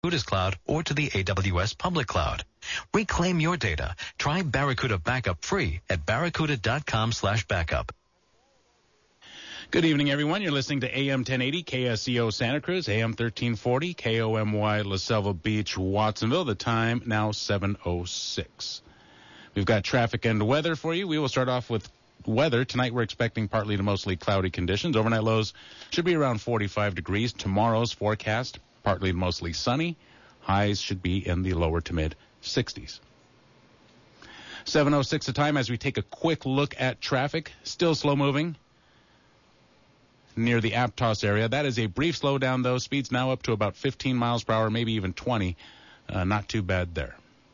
Barracuda's cloud or to the AWS public cloud. Reclaim your data. Try Barracuda Backup free at barracuda.com/backup. Good evening, everyone. You're listening to AM 1080 KSCO Santa Cruz, AM 1340 KOMY La Selva Beach, Watsonville. The time now 7:06. We've got traffic and weather for you. We will start off with weather. Tonight we're expecting partly to mostly cloudy conditions. Overnight lows should be around 45 degrees. Tomorrow's forecast, partly to mostly sunny. Highs should be in the lower to mid 60s. 7:06 the time as we take a quick look at traffic. Still slow moving near the Aptos area. That is a brief slowdown, though. Speeds now up to about 15 miles per hour, maybe even 20. Not too bad there.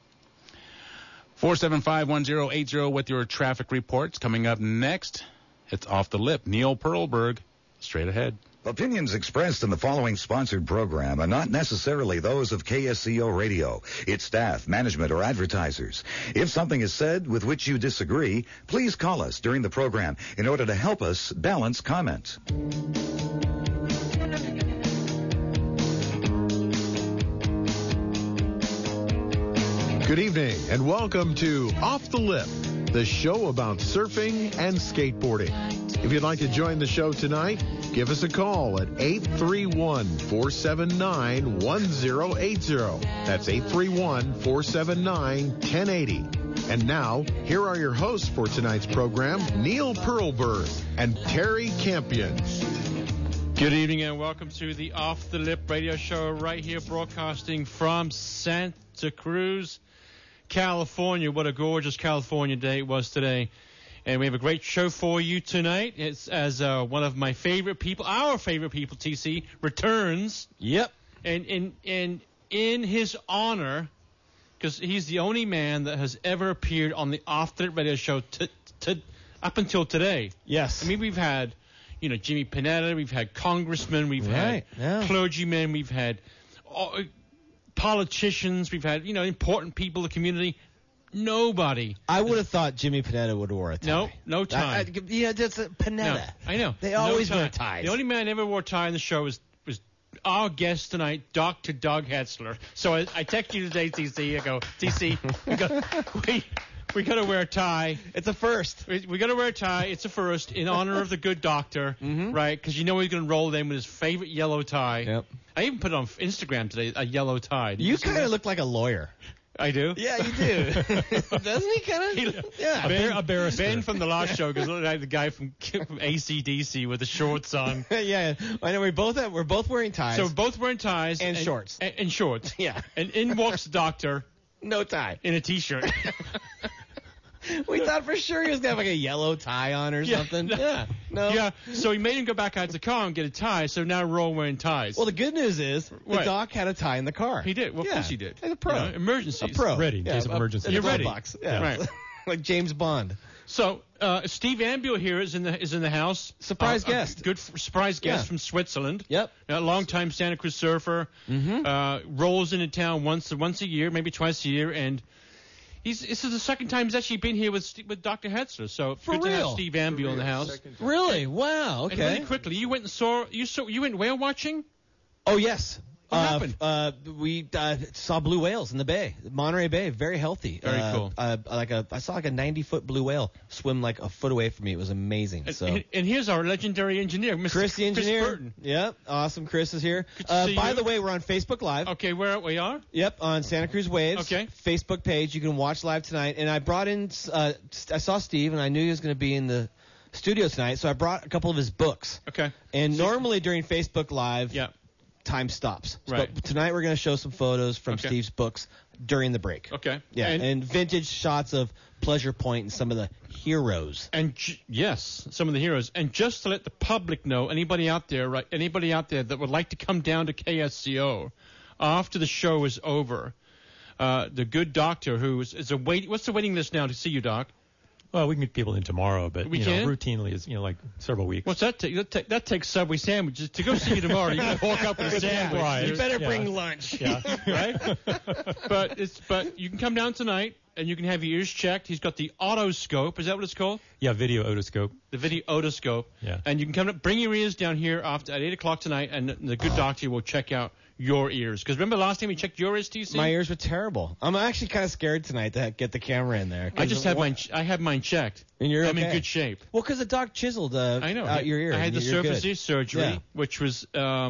475-1080 with your traffic reports. Coming up next, it's Off the Lip. Neil Perlberg, straight ahead. Opinions expressed in the following sponsored program are not necessarily those of KSCO Radio, its staff, management, or advertisers. If something is said with which you disagree, please call us during the program in order to help us balance comment. Good evening and welcome to Off the Lip, the show about surfing and skateboarding. If you'd like to join the show tonight, give us a call at 831-479-1080. That's 831-479-1080. And now, here are your hosts for tonight's program, Neil Perlberg and Terry Campion. Good evening and welcome to the Off the Lip radio show right here broadcasting from Santa Cruz, California. What a gorgeous California day it was today. And we have a great show for you tonight. It's as one of my favorite people, our favorite people, TC, returns. Yep. And in his honor, because he's the only man that has ever appeared on the Off the Lip radio show up until today. Yes. I mean, we've had, Jimmy Panetta, we've had congressmen, we've had clergymen, we've had politicians, we've had, important people in the community. Nobody. I would have thought Jimmy Panetta would have wore a tie. No tie. That's a Panetta. No, I know. They always wear ties. The only man ever wore a tie in the show was our guest tonight, Dr. Doug Hetzler. So I text you today, TC. I go, TC, we got to wear a tie. It's a first. We got to wear a tie. It's a first in honor of the good doctor, right? Because he's going to roll in with his favorite yellow tie. Yep. I even put it on Instagram today, a yellow tie. You kind of look like a lawyer. I do? Yeah, you do. Doesn't he kind of? Yeah. A barrister. Ben from the last show goes, look like the guy from AC/DC with the shorts on. Yeah. I know we're both wearing ties. So we're both wearing ties. And shorts. And shorts. Yeah. And in walks the doctor. No tie. In a T-shirt. We thought for sure he was going to have like a yellow tie on or something. No. No. Yeah. So he made him go back out to the car and get a tie. So now we're all wearing ties. Well, the good news is the doc had a tie in the car. He did. Well, of course he did. Like a pro. Emergencies. A pro. Ready in case of emergency. You're ready. Box. Yeah. Right. Like James Bond. So Steve Ambule here is in the house. Surprise guest. Good surprise guest from Switzerland. Yep. A long-time Santa Cruz surfer. Rolls into town once a year, maybe twice a year, and this is the second time he's actually been here with Dr. Hetzler. So for good real? To have Steve Ambule in the house. Really? Wow. Okay. And really quickly, you went and you went whale watching? Oh yes. What happened? We saw blue whales in the bay, Monterey Bay. Very healthy. Very cool. I saw like a 90-foot blue whale swim like a foot away from me. It was amazing. And here's our legendary engineer, Mr. Chris, the engineer. Chris Burton. Yep, awesome. Chris is here. Good to see by you. the way, we're on Facebook Live. Okay, where we are? Yep, on Santa Cruz Waves. Okay. Facebook page. You can watch live tonight. And I brought in. I saw Steve, and I knew he was going to be in the studio tonight, so I brought a couple of his books. Okay. And normally during Facebook Live. Yeah. Time stops. Right. But tonight we're going to show some photos from Steve's books during the break. Okay. Yeah, and vintage shots of Pleasure Point and some of the heroes. And yes, some of the heroes. And just to let the public know, anybody out there that would like to come down to KSCO after the show is over, the good doctor who is what's the waiting list now to see you, Doc? Well, we can get people in tomorrow, but routinely is like several weeks. What's that take? That takes Subway sandwiches to go see you tomorrow. You can walk up with a sandwich. Right. You better bring lunch. Yeah. Right? But you can come down tonight and you can have your ears checked. He's got the otoscope. Is that what it's called? Yeah, video otoscope. The video otoscope. Yeah. And you can come up, bring your ears down here at 8 o'clock tonight, and the good doctor will check out your ears? Because remember last time we checked your ears, TC? My ears were terrible. I'm actually kind of scared tonight to get the camera in there. I just had mine checked. And you're I'm okay. in good shape. Well, because the doc chiseled I know. out your ear. I had the surface ear surgery, Yeah. which was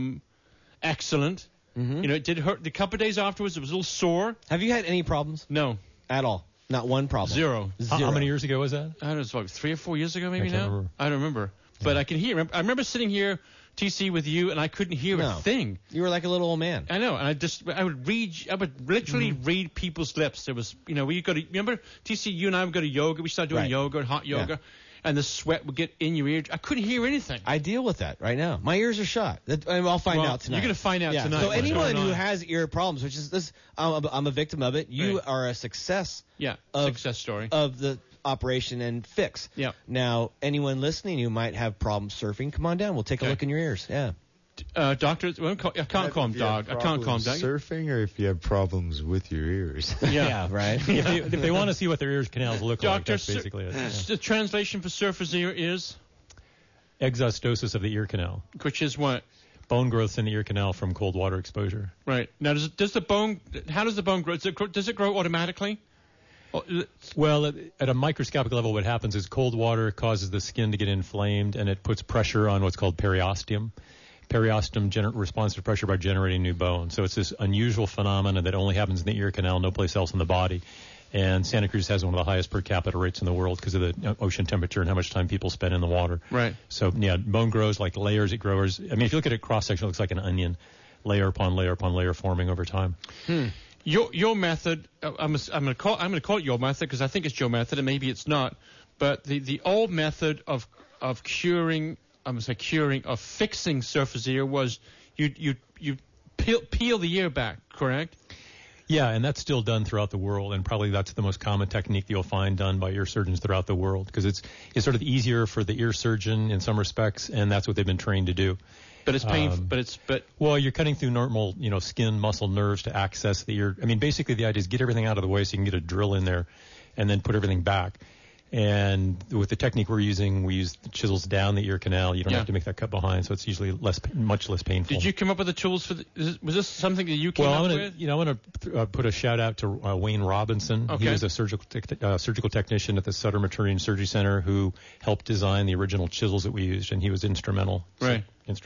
excellent. Mm-hmm. You know, it did hurt. The couple of days afterwards, it was a little sore. Have you had any problems? No. At all? Not one problem? Zero. How many years ago was that? I don't know, it was like 3 or 4 years ago maybe I can't now. remember. I don't remember. But I can hear. I remember sitting here, TC, with you, and I couldn't hear a thing. You were like a little old man. I know, and I would literally read people's lips. There was, you know, remember, TC, you and I would go to yoga. We started doing yoga and hot yoga, and the sweat would get in your ear. I couldn't hear anything. I deal with that right now. My ears are shot. I'll find out tonight. You're going to find out tonight. So what's anyone going who on. has ear problems, which is this, I'm a victim of it. You are a success. Yeah, success story of the operation and fix. Yeah. Now, anyone listening who might have problems surfing, come on down. We'll take a look in your ears. Yeah. Doctor, I can't call him dog. I can't call him dog. Surfing, or if you have problems with your ears. Yeah, right. If they want to see what their ears canals look like, Doctor, that's basically it. Yeah. The translation for surfer's ear is? Exostosis of the ear canal. Which is what? Bone growth in the ear canal from cold water exposure. Right. Now, does the bone? How does the bone grow? Does it grow automatically? Well, at a microscopic level, what happens is cold water causes the skin to get inflamed, and it puts pressure on what's called periosteum. Periosteum responds to pressure by generating new bone. So it's this unusual phenomenon that only happens in the ear canal, no place else in the body. And Santa Cruz has one of the highest per capita rates in the world because of the ocean temperature and how much time people spend in the water. Right. So, yeah, bone grows like layers. It grows. I mean, if you look at it cross-section, it looks like an onion, layer upon layer upon layer forming over time. Your method, I'm going to call it your method because I think it's your method, and maybe it's not. But the old method of curing, of fixing surface ear was you peel the ear back, correct? Yeah, and that's still done throughout the world, and probably that's the most common technique you'll find done by ear surgeons throughout the world because it's sort of easier for the ear surgeon in some respects, and that's what they've been trained to do. But it's painful. Well, you're cutting through normal, skin, muscle, nerves to access the ear. I mean, basically the idea is get everything out of the way so you can get a drill in there, and then put everything back. And with the technique we're using, we use the chisels down the ear canal. You don't have to make that cut behind, so it's usually much less painful. Did you come up with the tools for? Was this something that you came up with? I want to put a shout out to Wayne Robinson. Okay. He was a surgical technician at the Sutter Maternity and Surgery Center who helped design the original chisels that we used, and he was instrumental. Right.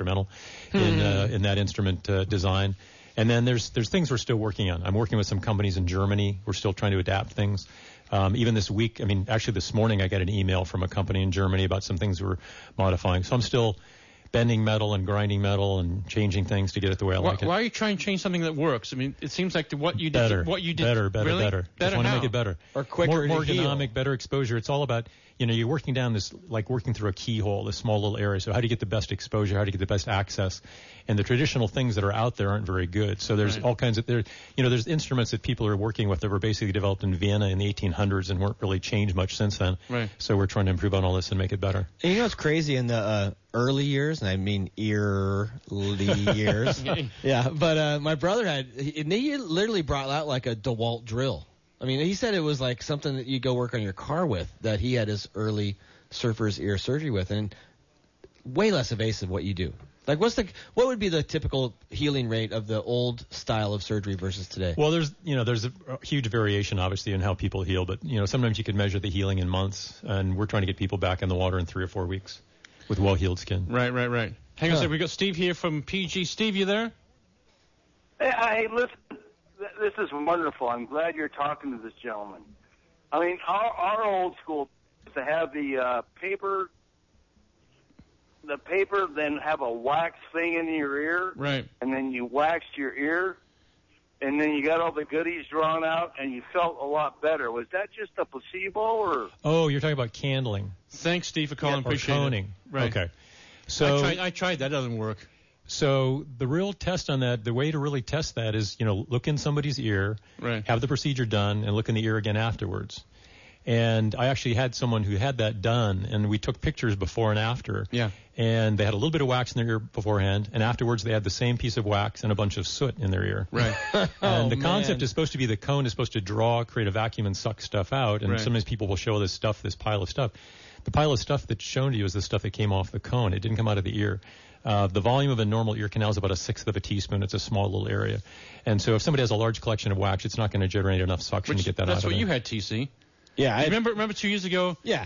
In that instrument design. And then there's things we're still working on. I'm working with some companies in Germany. We're still trying to adapt things. Even this week, actually this morning I got an email from a company in Germany about some things we're modifying. So I'm still bending metal and grinding metal and changing things to get it the way I like it. Why are you trying to change something that works? I mean, it seems like what you did. Better. Really? Just want to make it better. Or quicker more to heal. ergonomic, better exposure. It's all about, you're working down this, like working through a keyhole, this small little area. So how do you get the best exposure? How do you get the best access? And the traditional things that are out there aren't very good. So there's all kinds of, there's instruments that people are working with that were basically developed in Vienna in the 1800s and weren't really changed much since then. Right. So we're trying to improve on all this and make it better. And what's crazy in the early years, and I mean early years. Yeah, but my brother he literally brought out like a DeWalt drill. I mean, he said it was like something that you go work on your car with that he had his early surfer's ear surgery with, and way less invasive what you do. Like, what would be the typical healing rate of the old style of surgery versus today? Well, there's a huge variation, obviously, in how people heal. But, sometimes you can measure the healing in months, and we're trying to get people back in the water in 3 or 4 weeks with well-healed skin. Right. Hang on a second. We got Steve here from PG. Steve, you there? Hey, listen, this is wonderful. I'm glad you're talking to this gentleman. I mean, our old school is to have the paper, then have a wax thing in your ear. Right. And then you waxed your ear, and then you got all the goodies drawn out, and you felt a lot better. Was that just a placebo, or? Oh, you're talking about candling. Thanks, Steve, for calling. Appreciate coning. It. Right. Okay. So I tried. That doesn't work. So the real test on that, the way to really test that is, look in somebody's ear, right, have the procedure done, and look in the ear again afterwards. And I actually had someone who had that done, and we took pictures before and after. Yeah. And they had a little bit of wax in their ear beforehand, and afterwards they had the same piece of wax and a bunch of soot in their ear. Right. And the concept is supposed to be the cone is supposed to create a vacuum and suck stuff out. And sometimes people will show this pile of stuff. The pile of stuff that's shown to you is the stuff that came off the cone. It didn't come out of the ear. The volume of a normal ear canal is about 1/6 of a teaspoon. It's a small little area. And so if somebody has a large collection of wax, it's not going to generate enough suction to get that out of it. That's what you had, TC. Yeah. Remember 2 years ago? Yeah.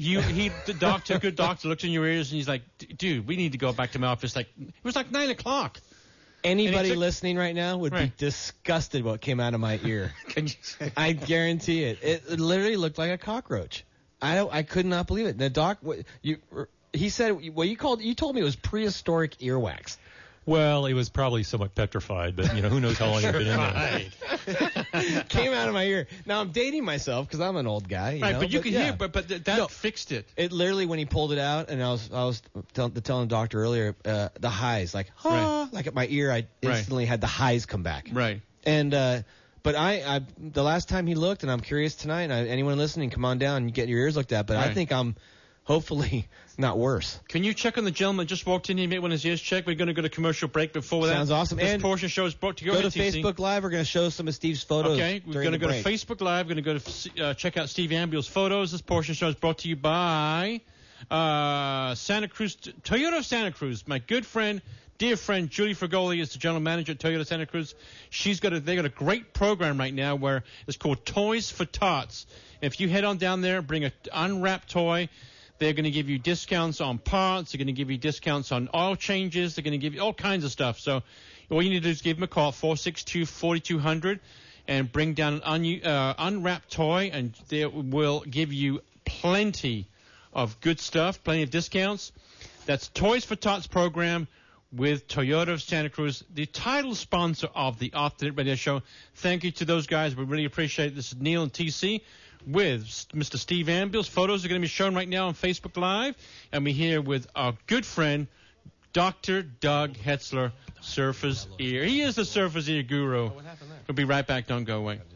The good doctor looked in your ears and he's like, dude, we need to go back to my office. It was like 9 o'clock. Anybody listening right now would be disgusted what came out of my ear. I guarantee it. It literally looked like a cockroach. I could not believe it. The doc, he said, you told me it was prehistoric earwax. Well, it was probably somewhat petrified, but who knows how long it's been in there. Came out of my ear. Now I'm dating myself because I'm an old guy. But you can hear, but that fixed it. It literally, when he pulled it out, and I was telling the doctor earlier, the highs, like at my ear, I instantly had the highs come back. Right. And but I the last time he looked, and I'm curious tonight, anyone listening, come on down and get your ears looked at. But I think I'm hopefully not worse. Can you check on the gentleman that just walked in here and made one of his ears checked? We're going to go to commercial break before that. Sounds awesome. This portion show is brought to you by Facebook Live. We're going to show some of Steve's photos. Okay, we're going to go to Facebook Live. We're going to go to check out Steve Ambiel's photos. This portion show is brought to you by Santa Cruz, Toyota of Santa Cruz. My good friend, dear friend, Julie Fragoli is the general manager at Toyota Santa Cruz. They got a great program right now where it's called Toys for Tots. If you head on down there, bring an unwrapped toy. They're going to give you discounts on parts. They're going to give you discounts on oil changes. They're going to give you all kinds of stuff. So all you need to do is give them a call, 462-4200, and bring down an unwrapped toy, and they will give you plenty of good stuff, plenty of discounts. That's Toys for Tots program with Toyota of Santa Cruz, the title sponsor of the Off the Lip Radio Show. Thank you to those guys. We really appreciate it. This is Neil and TC. With Mr. Steve Ambiel's photos are going to be shown right now on Facebook Live. And we're here with our good friend, Dr. Doug Hetzler, Surfer's Ear. He is the Surfer's Ear guru. What happened there? We'll be right back. Don't go away.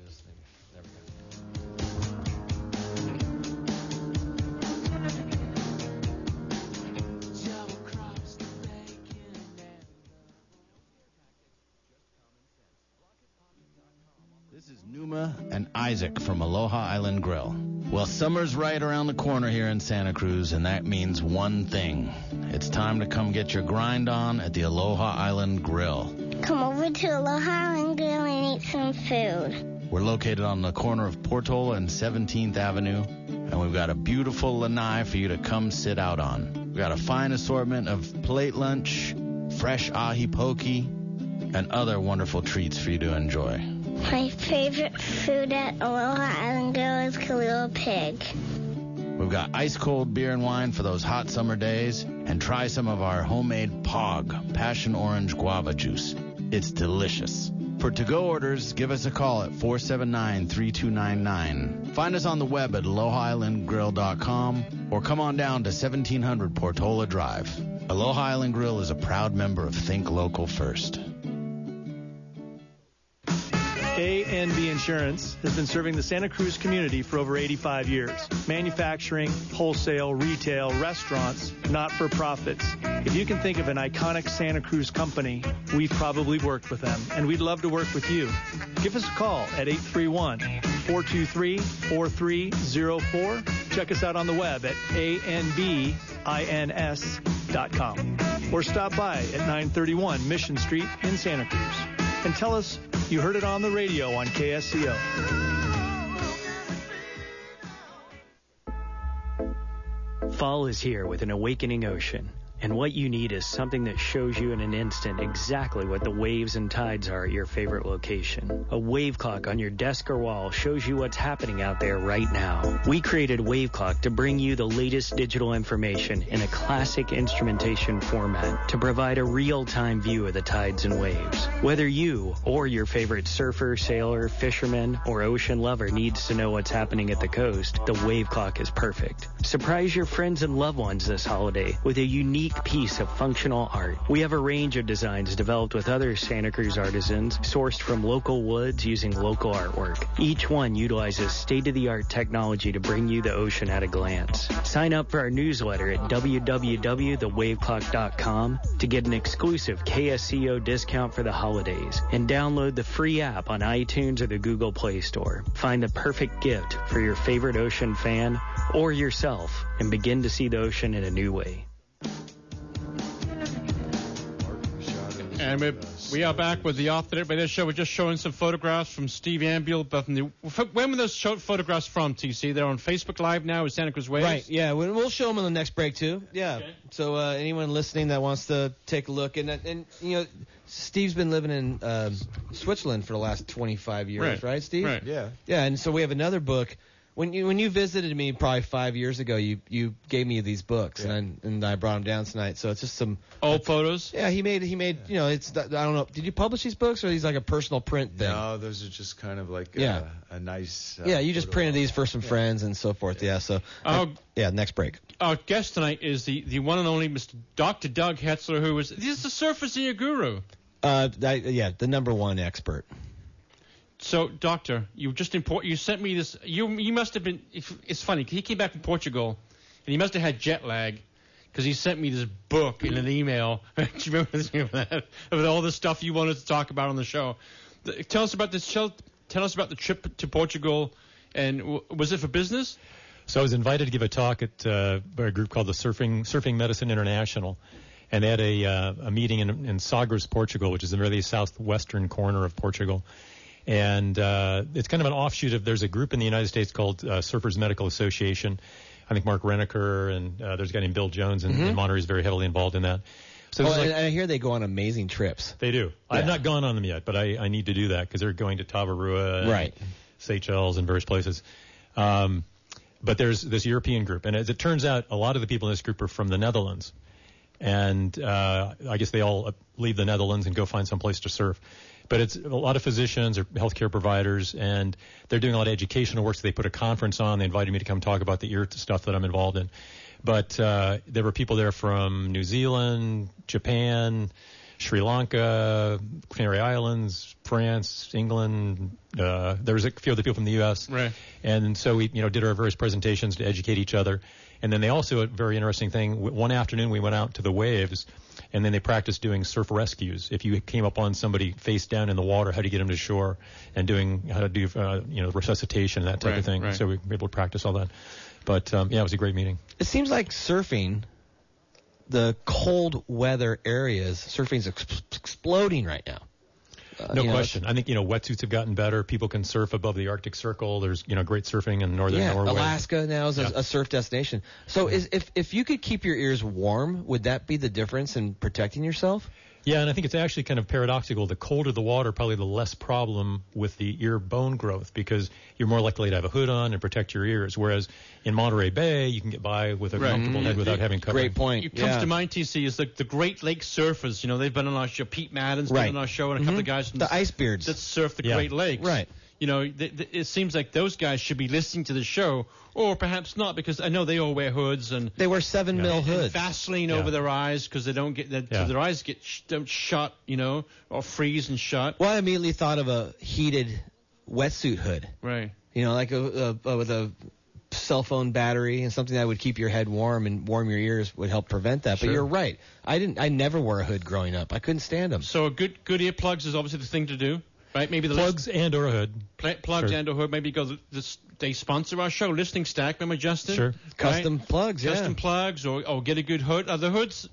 Numa and Isaac from Aloha Island Grill. Well, summer's right around the corner here in Santa Cruz, and that means one thing. It's time to come get your grind on at the Aloha Island Grill. Come over to Aloha Island Grill and eat some food. We're located on the corner of Portola and 17th Avenue, and we've got a beautiful lanai for you to come sit out on. We've got a fine assortment of plate lunch, fresh ahi poke, and other wonderful treats for you to enjoy. My favorite food at Aloha Island Grill is Kalua Pig. We've got ice-cold beer and wine for those hot summer days, and try some of our homemade POG, Passion Orange Guava Juice. It's delicious. For to-go orders, give us a call at 479-3299. Find us on the web at alohaislandgrill.com or come on down to 1700 Portola Drive. Aloha Island Grill is a proud member of Think Local First. A&B Insurance has been serving the Santa Cruz community for over 85 years. Manufacturing, wholesale, retail, restaurants, not-for-profits. If you can think of an iconic Santa Cruz company, we've probably worked with them, and we'd love to work with you. Give us a call at 831-423-4304. Check us out on the web at anbins.com. Or stop by at 931 Mission Street in Santa Cruz. And tell us you heard it on the radio on KSCO. Fall is here with an awakening ocean. And what you need is something that shows you in an instant exactly what the waves and tides are at your favorite location. A wave clock on your desk or wall shows you what's happening out there right now. We created Wave Clock to bring you the latest digital information in a classic instrumentation format to provide a real-time view of the tides and waves. Whether you or your favorite surfer, sailor, fisherman, or ocean lover needs to know what's happening at the coast, the Wave Clock is perfect. Surprise your friends and loved ones this holiday with a unique piece of functional art. We have a range of designs developed with other Santa Cruz artisans, sourced from local woods using local artwork. Each one utilizes state-of-the-art technology to bring you the ocean at a glance. Sign up for our newsletter at www.thewaveclock.com to get an exclusive KSCO discount for the holidays, and download the free app on iTunes or the Google Play Store. Find the perfect gift for your favorite ocean fan or yourself and begin to see the ocean in a new way. And we are back with the Off the Lip Radio Show. We're just showing some photographs from Steve Ambule. When were those photographs from, TC? They're on Facebook Live now with Santa Cruz Waves? Right, yeah. We'll show them on the next break, too. Yeah. Okay. So anyone listening that wants to take a look. And you know, Steve's been living in Switzerland for the last 25 years, right Steve? Right. Yeah. Yeah, and so we have another book. When you visited me probably 5 years ago, you gave me these books, and I brought them down tonight. So it's just some old photos. Yeah, he made you know, it's I don't know. Did you publish these books, or are these like a personal print thing? No, those are just kind of like a nice. You just printed these for some friends and so forth. Yeah. So next break. Our guest tonight is the one and only Mr. Dr. Doug Hetzler, who is the Surfer Senior Guru. The number one expert. So, Doctor, you sent me this. You must have been. It's funny. He came back from Portugal, and he must have had jet lag, because he sent me this book in an email. Do you remember that? Of all the stuff you wanted to talk about on the show. Tell us about this. Tell us about the trip to Portugal, and was it for business? So I was invited to give a talk at a group called the Surfing Medicine International, and they had a meeting in Sagres, Portugal, which is in the really southwestern corner of Portugal. And it's kind of an offshoot of, there's a group in the United States called Surfers Medical Association. I think Mark Reneker and there's a guy named Bill Jones in Monterey is very heavily involved in that. So and I hear they go on amazing trips. They do. Yeah. I've not gone on them yet, but I need to do that because they're going to Tavarua and Seychelles and various places. But there's this European group. And as it turns out, a lot of the people in this group are from the Netherlands. And I guess they all leave the Netherlands and go find some place to surf. But it's a lot of physicians or healthcare providers, and they're doing a lot of educational work. So they put a conference on. They invited me to come talk about the ear stuff that I'm involved in. But there were people there from New Zealand, Japan, Sri Lanka, Canary Islands, France, England. There was a few other people from the U.S. Right. And so we, did our various presentations to educate each other. And then they also, a very interesting thing, one afternoon we went out to the waves, and then they practiced doing surf rescues. If you came up on somebody face down in the water, how to get them to shore, and how to do, resuscitation, that type of thing. Right. So we were able to practice all that. But, it was a great meeting. It seems like surfing, the cold weather areas, surfing's exploding right now. No question. I think, wetsuits have gotten better. People can surf above the Arctic Circle. There's, great surfing in northern Norway. Alaska now is a surf destination. So if you could keep your ears warm, would that be the difference in protecting yourself? Yeah, and I think it's actually kind of paradoxical. The colder the water, probably the less problem with the ear bone growth, because you're more likely to have a hood on and protect your ears. Whereas in Monterey Bay, you can get by with a comfortable head without having covering. Great point. It comes to mind, TC, is the Great Lake surfers. They've been on our show. Pete Madden's been on our show, and a couple of guys from the Icebeards that surf the Great Lakes. Right. It seems like those guys should be listening to the show, or perhaps not, because I know they all wear hoods and they wear 7 mil hoods, Vaseline over their eyes because they don't get so their eyes don't shut, or freeze and shut. Well, I immediately thought of a heated wetsuit hood, right? Like with a cell phone battery and something that would keep your head warm and warm your ears would help prevent that. Sure. But you're right. I never wore a hood growing up. I couldn't stand them. So good earplugs is obviously the thing to do. Right, maybe the plugs and or a hood. Plugs and or hood. Maybe they sponsor our show. Listening Stack, remember Justin? Sure. Custom plugs. Custom plugs, or get a good hood. Are the hoods?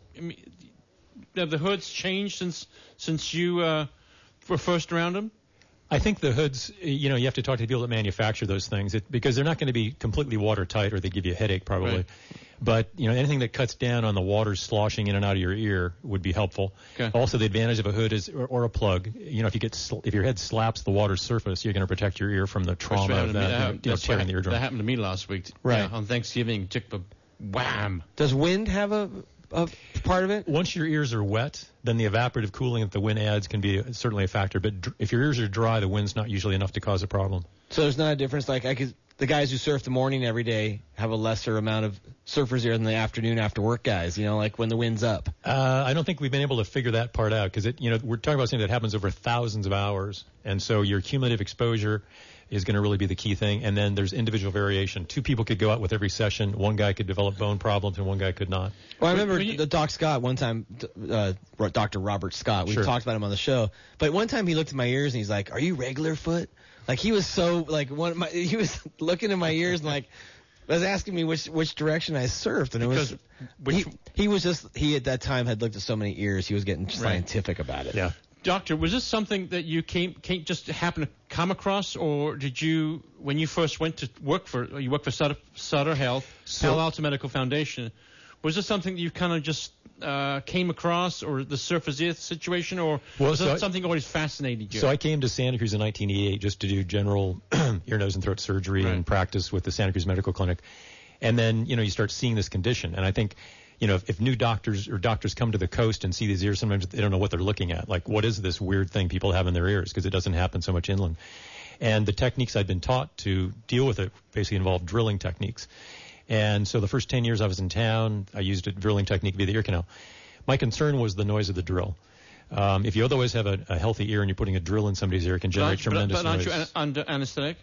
Have the hoods changed since you were first around them? I think the hoods, you have to talk to people that manufacture those things because they're not going to be completely watertight, or they give you a headache probably. Right. But anything that cuts down on the water sloshing in and out of your ear would be helpful. Okay. Also, the advantage of a hood is or a plug. If your head slaps the water surface, you're going to protect your ear from the trauma of that tearing the eardrum. That happened to me last week. Right. On Thanksgiving, took the wham. Does wind have a part of it? Once your ears are wet, then the evaporative cooling that the wind adds can be certainly a factor. But if your ears are dry, the wind's not usually enough to cause a problem. So there's not a difference. Like the guys who surf the morning every day have a lesser amount of surfers here than the afternoon after work guys. Like when the wind's up. I don't think we've been able to figure that part out because we're talking about something that happens over thousands of hours, and so your cumulative exposure is going to really be the key thing. And then there's individual variation. 2 people could go out with every session. One guy could develop bone problems, and one guy could not. Well, I remember the Doc Scott one time, Dr. Robert Scott. We talked about him on the show. But one time he looked at my ears and he's like, "Are you regular foot?" Like he was so he was looking in my ears and like, was asking me which direction I surfed, and it was he at that time had looked at so many ears. He was getting scientific about it. Yeah. Doctor, was this something that you came just happened to come across, or did you, when you first went to work for Sutter Health, Palo Alto Medical Foundation, was this something that you kind of just came across, or the surface ear situation, or was it something that always fascinated you? So I came to Santa Cruz in 1988 just to do general ear, nose, and throat surgery and practice with the Santa Cruz Medical Clinic. And then, you start seeing this condition. And I think, if new doctors come to the coast and see these ears, sometimes they don't know what they're looking at. Like, what is this weird thing people have in their ears? Because it doesn't happen so much inland. And the techniques I'd been taught to deal with it basically involved drilling techniques. And so the first 10 years I was in town, I used a drilling technique via the ear canal. My concern was the noise of the drill. If you otherwise have a healthy ear and you're putting a drill in somebody's ear, it can generate tremendous noise. But aren't you under anesthetic?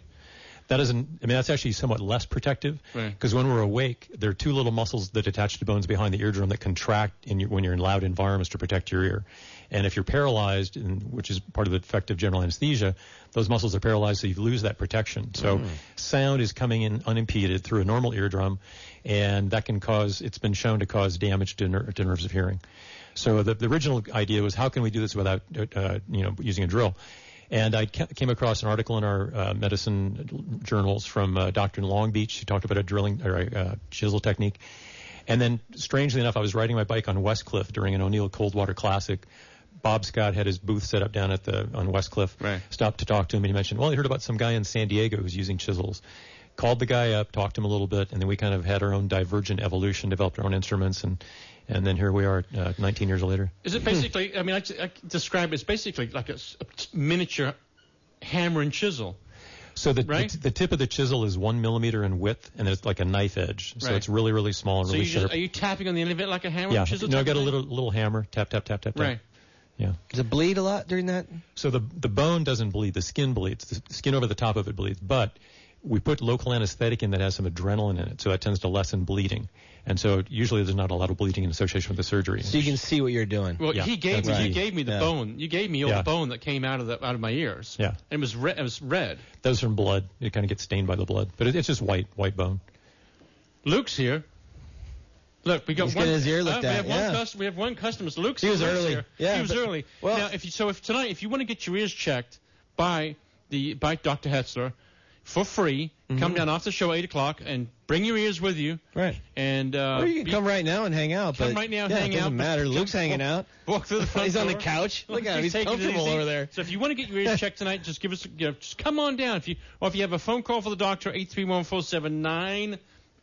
That's actually somewhat less protective, because when we're awake, there are two little muscles that attach to bones behind the eardrum that contract when you're in loud environments to protect your ear. And if you're paralyzed, which is part of the effective general anesthesia, those muscles are paralyzed, so you lose that protection. So sound is coming in unimpeded through a normal eardrum, and that can it's been shown to cause damage to nerves of hearing. So the original idea was, how can we do this without using a drill? And I came across an article in our medicine journals from a doctor in Long Beach who talked about a drilling or a chisel technique. And then, strangely enough, I was riding my bike on Westcliff during an O'Neill Coldwater Classic. Bob Scott had his booth set up down on Westcliff. Stopped to talk to him, and he mentioned, well, he heard about some guy in San Diego who's using chisels. Called the guy up, talked to him a little bit, and then we kind of had our own divergent evolution, developed our own instruments, and then here we are 19 years later. Is it basically, I describe it as basically like a miniature hammer and chisel. So the tip of the chisel is 1 millimeter in width, and it's like a knife edge. So it's really, really small and really sharp. Are you tapping on the end of it like a hammer and chisel? No, I got a little hammer, tap, tap, tap, tap, tap. Right. Yeah. Does it bleed a lot during that? So the bone doesn't bleed. The skin bleeds. The skin over the top of it bleeds. But we put local anesthetic in that has some adrenaline in it, so that tends to lessen bleeding. And so usually there's not a lot of bleeding in association with the surgery. So you can see what you're doing. Well, he gave me the bone. You gave me all the bone that came out of my ears. Yeah. And it was red. That was from blood. It kind of gets stained by the blood. But it's just white bone. Luke's here. Look, we got He's getting his ear looked at. We have one customer. Luke's He was early. Here. Yeah, he was early. Well, now, if tonight, if you want to get your ears checked by Dr. Hetzler for free, come down after the show at 8 o'clock and bring your ears with you. Right. And or you can come right now and hang out. Come right now and hang out. It doesn't matter. Luke's hanging out. Walk through the front He's door. on the couch. Look at him. He's comfortable over there. So if you want to get your ears checked tonight, just give us, just come on down. If you have a phone call for the doctor, 831-479-1080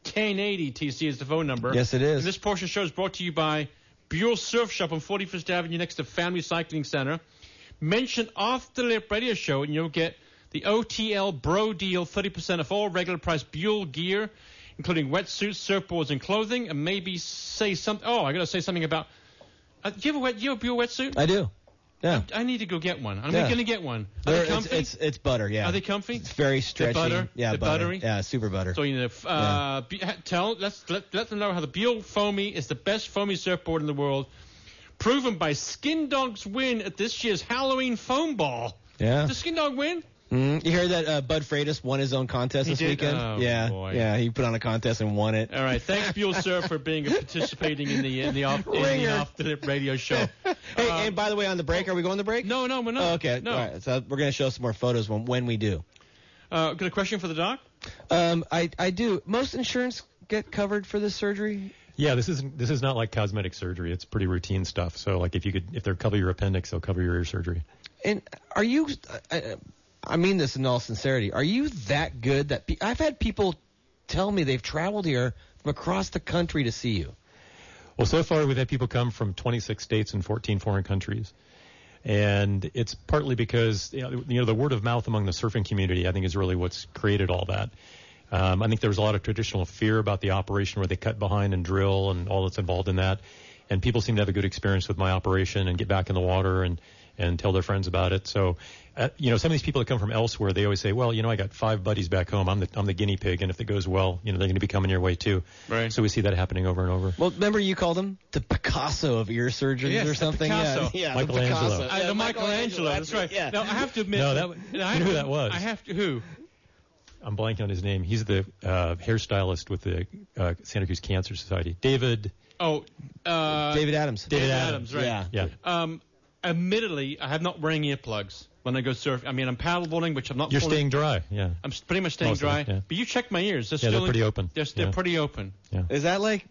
TC is the phone number. Yes, it is. And this portion of the show is brought to you by Buell Surf Shop on 41st Avenue next to Family Cycling Center. Mention Off the Lip Radio Show and you'll get the OTL Bro Deal, 30% off all regular price Buell gear, including wetsuits, surfboards, and clothing. And maybe say something. Oh, I got to say something about. Do you have a Buell wetsuit? I do. Yeah. I need to go get one. I'm going to get one. Are they comfy? It's butter, yeah. Are they comfy? It's very stretchy. Butter? Yeah, butter. Buttery? Yeah, super butter. So you need to let them know how the Buell Foamy is the best foamy surfboard in the world. Proven by Skin Dog's win at this year's Halloween Foam Ball. Yeah. Did the Skin Dog win? You heard that Bud Freitas won his own contest this weekend? Oh, yeah, boy. Yeah, he put on a contest and won it. All right, thanks Buell Surf for participating in the Off the Lip radio show. Hey, and by the way, on the break, are we going to break? No, we're not. Oh, okay, no. All right, so we're going to show some more photos when we do. Got a question for the doc? I do. Most insurance get covered for this surgery? Yeah, this is not like cosmetic surgery. It's pretty routine stuff. So like if they'll cover your appendix, they'll cover your ear surgery. And are you? I mean this in all sincerity. Are you that good that I've had people tell me they've traveled here from across the country to see you? Well, so far we've had people come from 26 states and 14 foreign countries. And it's partly because the word of mouth among the surfing community, I think, is really what's created all that. I think there was a lot of traditional fear about the operation where they cut behind and drill and all that's involved in that. And people seem to have a good experience with my operation and get back in the water and tell their friends about it. So, some of these people that come from elsewhere, they always say, well, I got 5 buddies back home. I'm the guinea pig, and if it goes well, they're going to be coming your way too. Right. So we see that happening over and over. Well, remember you called him the Picasso of ear surgeons or something? Picasso. Yeah, Michelangelo. The Michelangelo. That's right. Yeah. Now I have to admit. No, you know who that was. I have to. Who? I'm blanking on his name. He's the hairstylist with the Santa Cruz Cancer Society. David. David Adams. David Adams, right? Yeah. Admittedly, I have not wearing earplugs when I go surfing. I mean, I'm paddleboarding, which I'm not. You're staying dry. Yeah. I'm pretty much staying dry. Yeah. But you check my ears. They're pretty open. They're pretty open. Yeah. Is that like?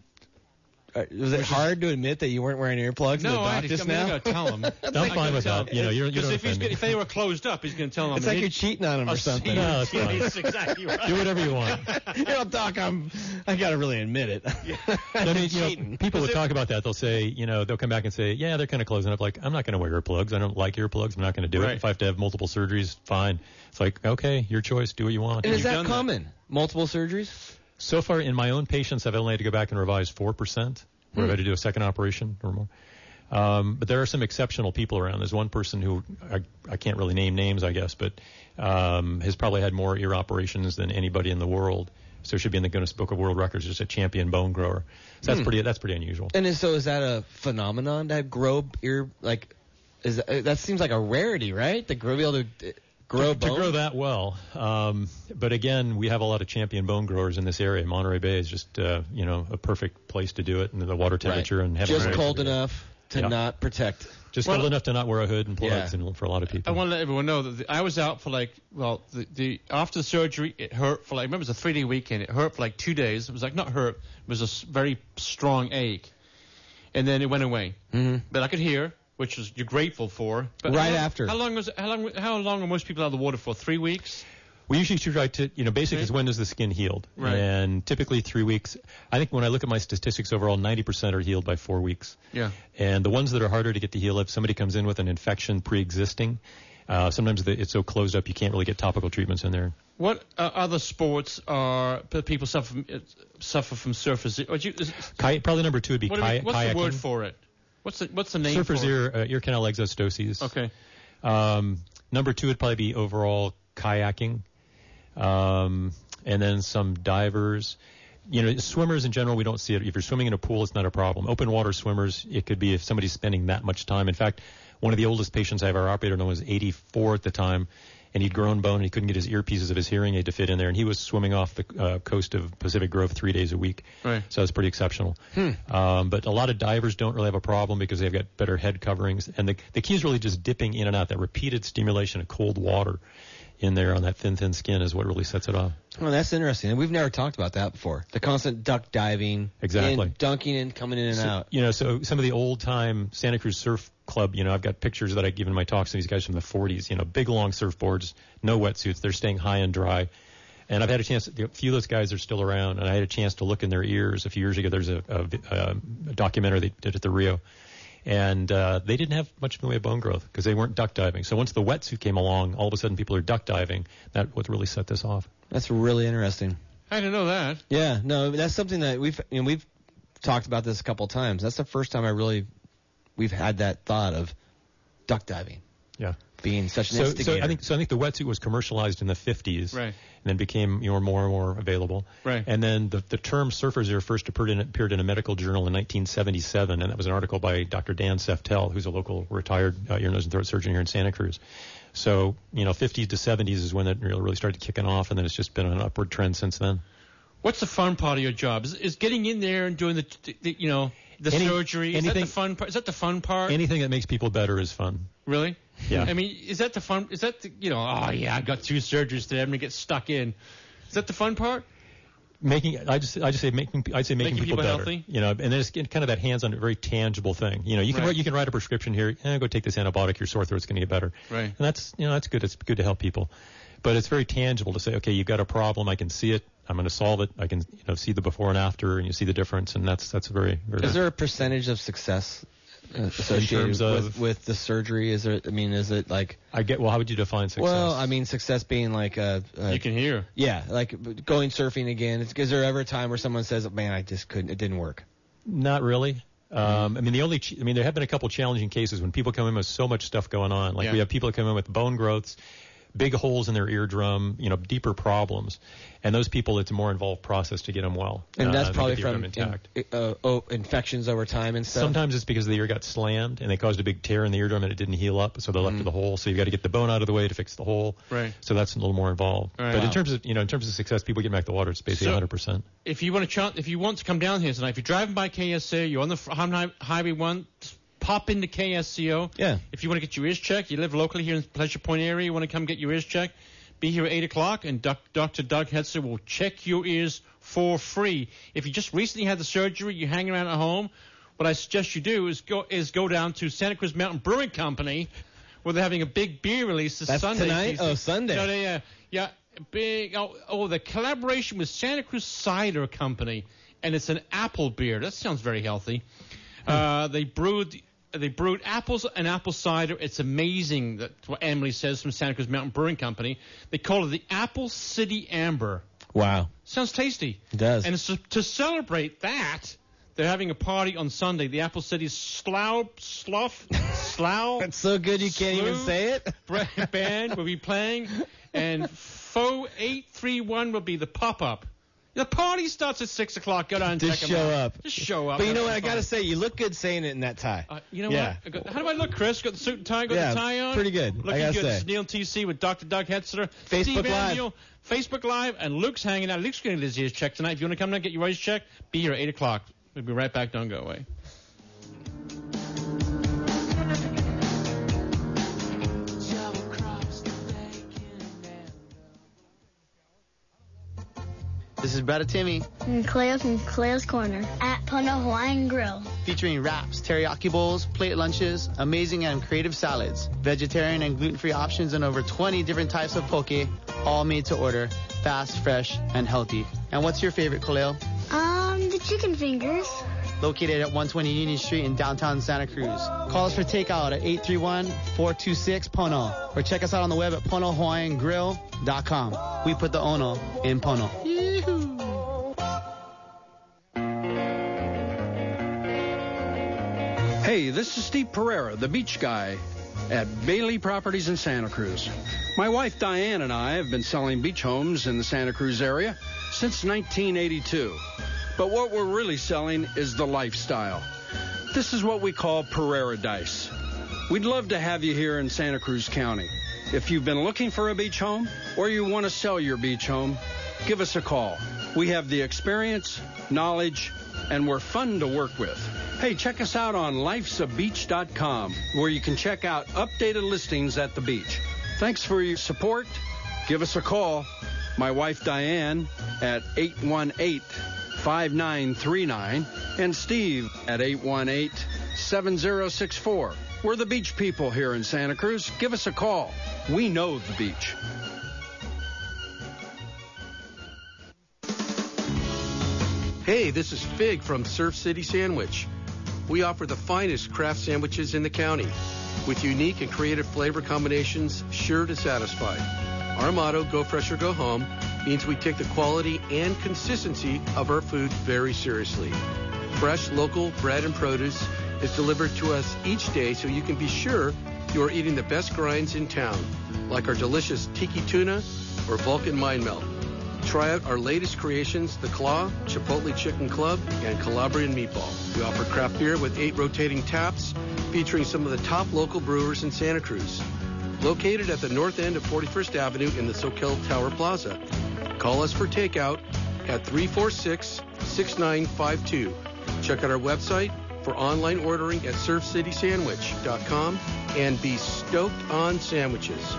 Was it hard to admit that you weren't wearing earplugs? No, I gotta tell him. I'm fine with that. You know, you don't offend me. If they were closed up, he's going to tell them. It's like you're cheating on him or something. No, that's fine. That's exactly right. Do whatever you want. Doc, I got to really admit it. I mean, people would talk about that. They'll say, they'll come back and say, yeah, they're kind of closing up. Like, I'm not going to wear earplugs. I don't like earplugs. I'm not going to do it. If I have to have multiple surgeries, fine. It's like, okay, your choice. Do what you want. And is that common? Multiple surgeries? So far, in my own patients, I've only had to go back and revise 4%. Where I've had to do a second operation or more. But there are some exceptional people around. There's one person who, I can't really name names, I guess, but has probably had more ear operations than anybody in the world. So should be in the Guinness Book of World Records, just a champion bone grower. So that's pretty unusual. And is that a phenomenon to grow ear, like, that seems like a rarity, right? To be able to grow bone? To grow that well. But again, we have a lot of champion bone growers in this area. Monterey Bay is just, a perfect place to do it, and the water temperature and having just cold enough to not protect. Just cold enough to not wear a hood and plugs, and for a lot of people. I want to let everyone know that I was out for after the surgery, it hurt for I remember it was a 3-day weekend. It hurt for 2 days. It was not hurt. It was a very strong ache, and then it went away. Mm-hmm. But I could hear, which is you're grateful for. But after. How long are most people out of the water for? 3 weeks? We usually try to, basically is when does the skin healed? Right. And typically 3 weeks. I think when I look at my statistics overall, 90% are healed by 4 weeks. Yeah. And the ones that are harder to get to heal, if somebody comes in with an infection pre-existing, sometimes it's so closed up you can't really get topical treatments in there. What other sports are people suffer from surface? Probably number 2 would be kayaking. What's the word for it? What's the name surfer's for it? Ear canal exostoses. Okay. Number 2 would probably be overall kayaking. And then some divers. Swimmers in general, we don't see it. If you're swimming in a pool, it's not a problem. Open water swimmers, it could be if somebody's spending that much time. In fact, one of the oldest patients I ever operated on was 84 at the time, and he'd grown bone, and he couldn't get his earpieces of his hearing aid to fit in there, and he was swimming off the coast of Pacific Grove 3 days a week. Right. So it's pretty exceptional. But a lot of divers don't really have a problem because they've got better head coverings, and the key is really just dipping in and out. That repeated stimulation of cold water in there on that thin skin is what really sets it off. Oh, that's interesting. And we've never talked about that before. The constant duck diving. Exactly. And dunking and coming in and out. So some of the old-time Santa Cruz Surf Club, I've got pictures that I give in my talks to these guys from the 40s, big, long surfboards, no wetsuits. They're staying high and dry. And I've had a chance, a few of those guys are still around, and I had a chance to look in their ears a few years ago. There's a documentary they did at the Rio. And they didn't have much in the way of bone growth because they weren't duck diving. So once the wetsuit came along, all of a sudden people are duck diving. That's what really set this off. That's really interesting. I didn't know that. Yeah, no, that's something that we've talked about this a couple of times. That's the first time we've had that thought of duck diving. Yeah. Being such an instigator. So I think the wetsuit was commercialized in the 50s. Right. And then became more and more available. Right. And then the term surfer's ear first appeared in a medical journal in 1977, and that was an article by Dr. Dan Seftel, who's a local retired ear, nose, and throat surgeon here in Santa Cruz. So, 50s to 70s is when it really started kicking off, and then it's just been an upward trend since then. What's the fun part of your job? Is getting in there and doing the surgery? Is that the fun part? Is that the fun part? Anything that makes people better is fun. Really? Yeah. I mean, is that the fun? Is that I got 2 surgeries today. I'm gonna get stuck in. Is that the fun part? I'd say making people better. Healthy? And then it's kind of that hands-on, very tangible thing. You can write a prescription here. Go take this antibiotic. Your sore throat's going to get better. Right. And that's good. It's good to help people. But it's very tangible to say, okay, you've got a problem. I can see it. I'm going to solve it. I can see the before and after, and you see the difference. And that's very, very. Is there a percentage of success associated with the surgery? Is it like? How would you define success? Well, I mean, success being like you can hear. Yeah, like going surfing again. Is there ever a time where someone says, "Man, I just couldn't. It didn't work"? Not really. There have been a couple challenging cases when people come in with so much stuff going on. Like we have people that come in with bone growths, big holes in their eardrum, deeper problems. And those people, it's a more involved process to get them well. And that's probably get the from eardrum intact. infections over time and stuff. Sometimes it's because the ear got slammed and they caused a big tear in the eardrum and it didn't heal up, so they're left with a hole. So you've got to get the bone out of the way to fix the hole. Right. So that's a little more involved. Right. But in terms of success, people get back the water. It's basically 100%. If you want to come down here tonight, if you're driving by KSCO, you're on the Highway 1. Pop into KSCO. Yeah. If you want to get your ears checked, you live locally here in the Pleasure Point area, you want to come get your ears checked, be here at 8 o'clock, and Dr. Doug Hetzer will check your ears for free. If you just recently had the surgery, you're hanging around at home, what I suggest you do is go down to Santa Cruz Mountain Brewing Company, where they're having a big beer release this That's Sunday. Tonight? Oh, Sunday. No, yeah, big. The collaboration with Santa Cruz Cider Company, and it's an apple beer. That sounds very healthy. They brewed apples and apple cider. It's amazing. That's what Emily says from Santa Cruz Mountain Brewing Company. They call it the Apple City Amber. Wow. Sounds tasty. It does. And to celebrate that, they're having a party on Sunday. The Apple City Slough. That's so good you can't even say it. Band will be playing, and Faux 831 will be the pop-up. The party starts at 6 o'clock. Go down and Just check show them out. up. Just show up. But you know what? I got to say, you look good saying it in that tie. You know what? How do I look, Chris? Got the suit and tie? Got the tie on? Pretty good. Looking I gotta good. say. This is Neil TC with Dr. Doug Hetzer. Facebook Steve Live. Anneal, Facebook Live, and Luke's hanging out. Luke's getting his ears checked tonight. If you want to come down and get your ears checked, be here at 8 o'clock. We'll be right back. Don't go away. This is Brother Timmy. And Cleo from Cleo's Corner at Pono Hawaiian Grill. Featuring wraps, teriyaki bowls, plate lunches, amazing and creative salads, vegetarian and gluten-free options, and over 20 different types of poke, all made to order, fast, fresh, and healthy. And what's your favorite, Cleo? The chicken fingers. Located at 120 Union Street in downtown Santa Cruz. Call us for takeout at 831-426-PONO or check us out on the web at PonoHawaiianGrill.com. We put the Ono in Pono. Hey, this is Steve Pereira, the beach guy at Bailey Properties in Santa Cruz. My wife Diane and I have been selling beach homes in the Santa Cruz area since 1982. But what we're really selling is the lifestyle. This is what we call Pereira-dice. We'd love to have you here in Santa Cruz County. If you've been looking for a beach home or you want to sell your beach home, give us a call. We have the experience, knowledge, and we're fun to work with. Hey, check us out on lifesabeach.com, where you can check out updated listings at the beach. Thanks for your support. Give us a call. My wife Diane at 818-5939 and Steve at 818-7064. We're the beach people here in Santa Cruz. Give us a call. We know the beach. Hey, this is Fig from Surf City Sandwich. We offer the finest craft sandwiches in the county with unique and creative flavor combinations sure to satisfy. Our motto, go fresh or go home, means we take the quality and consistency of our food very seriously. Fresh, local bread and produce is delivered to us each day so you can be sure you are eating the best grinds in town, like our delicious tiki tuna or Vulcan mind melt. Try out our latest creations, the Claw, Chipotle Chicken Club, and Calabrian Meatball. We offer craft beer with 8 rotating taps, featuring some of the top local brewers in Santa Cruz. Located at the north end of 41st Avenue in the Soquel Tower Plaza. Call us for takeout at 346-6952. Check out our website for online ordering at surfcitysandwich.com and be stoked on sandwiches.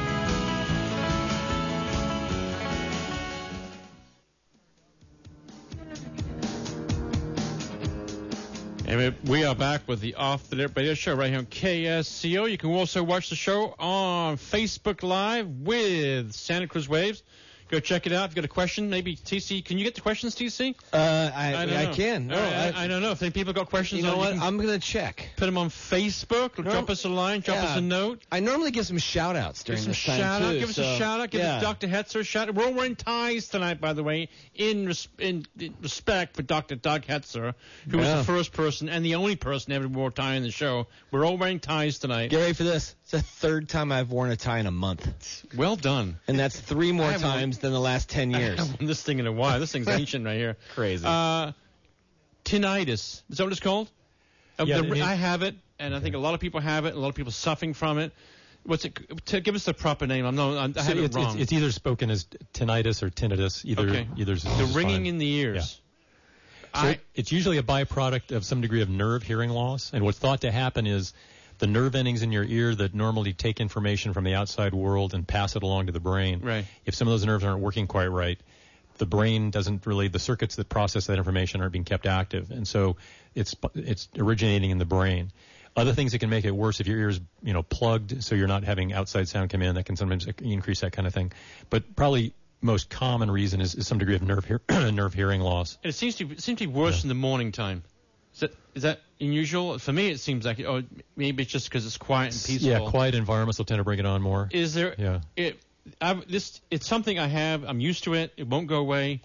And we are back with the Off the Lip Radio Show right here on KSCO. You can also watch the show on Facebook Live with Santa Cruz Waves. Go check it out. If you've got a question, maybe TC. Can you get the questions, TC? I can. No, I don't know. If any people got questions, you know what? I'm going to check. Put them on Facebook. Or drop us a line. Drop us a note. I normally give some shout-outs during this time, too. Give us a shout-out. Give us Dr. Hetzer a shout-out. We're all wearing ties tonight, by the way, in respect for Dr. Doug Hetzer, who was the first person and the only person ever wore a tie in the show. We're all wearing ties tonight. Get ready for this. It's the third time I've worn a tie in a month. Well done. And that's 3 more times than the last 10 years. I haven't worn this thing in a while. This thing's ancient right here. Crazy. Tinnitus. Is that what it's called? Yeah, I have it, and I think a lot of people have it. A lot of people suffering from it. What's it? Give us the proper name. I have it wrong. It's either spoken as tinnitus or tinnitus. Either the ringing in the ears. Yeah. So it's usually a byproduct of some degree of nerve hearing loss. And what's thought to happen is the nerve endings in your ear that normally take information from the outside world and pass it along to the brain. Right. If some of those nerves aren't working quite right, the brain doesn't really, the circuits that process that information aren't being kept active. And so it's originating in the brain. Other things that can make it worse if your ear is, plugged, so you're not having outside sound come in, that can sometimes increase that kind of thing. But probably most common reason is some degree of nerve hearing loss. And it seems to be worse in the morning time. Is that unusual? For me, it seems like maybe it's just because it's quiet and peaceful. Yeah, quiet environments will tend to bring it on more. Is there? Yeah. It's something I have. I'm used to it. It won't go away.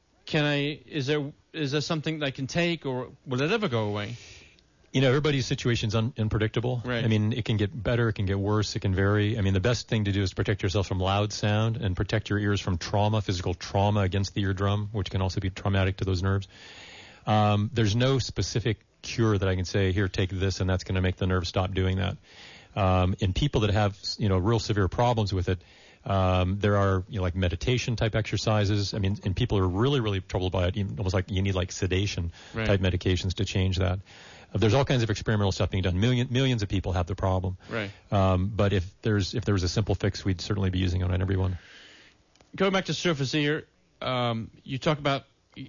Is there something that I can take, or will it ever go away? Everybody's situation's unpredictable. Right. I mean, it can get better, it can get worse, it can vary. I mean, the best thing to do is protect yourself from loud sound and protect your ears from physical trauma against the eardrum, which can also be traumatic to those nerves. There's no specific cure that I can say, here, take this, and that's going to make the nerve stop doing that. In people that have, real severe problems with it, there are, like meditation type exercises. I mean, and people are really, really troubled by it, almost like you need like sedation type medications to change that. There's all kinds of experimental stuff being done. Millions of people have the problem. Right. But if there was a simple fix, we'd certainly be using it on everyone. Going back to Surface Ear, you talk about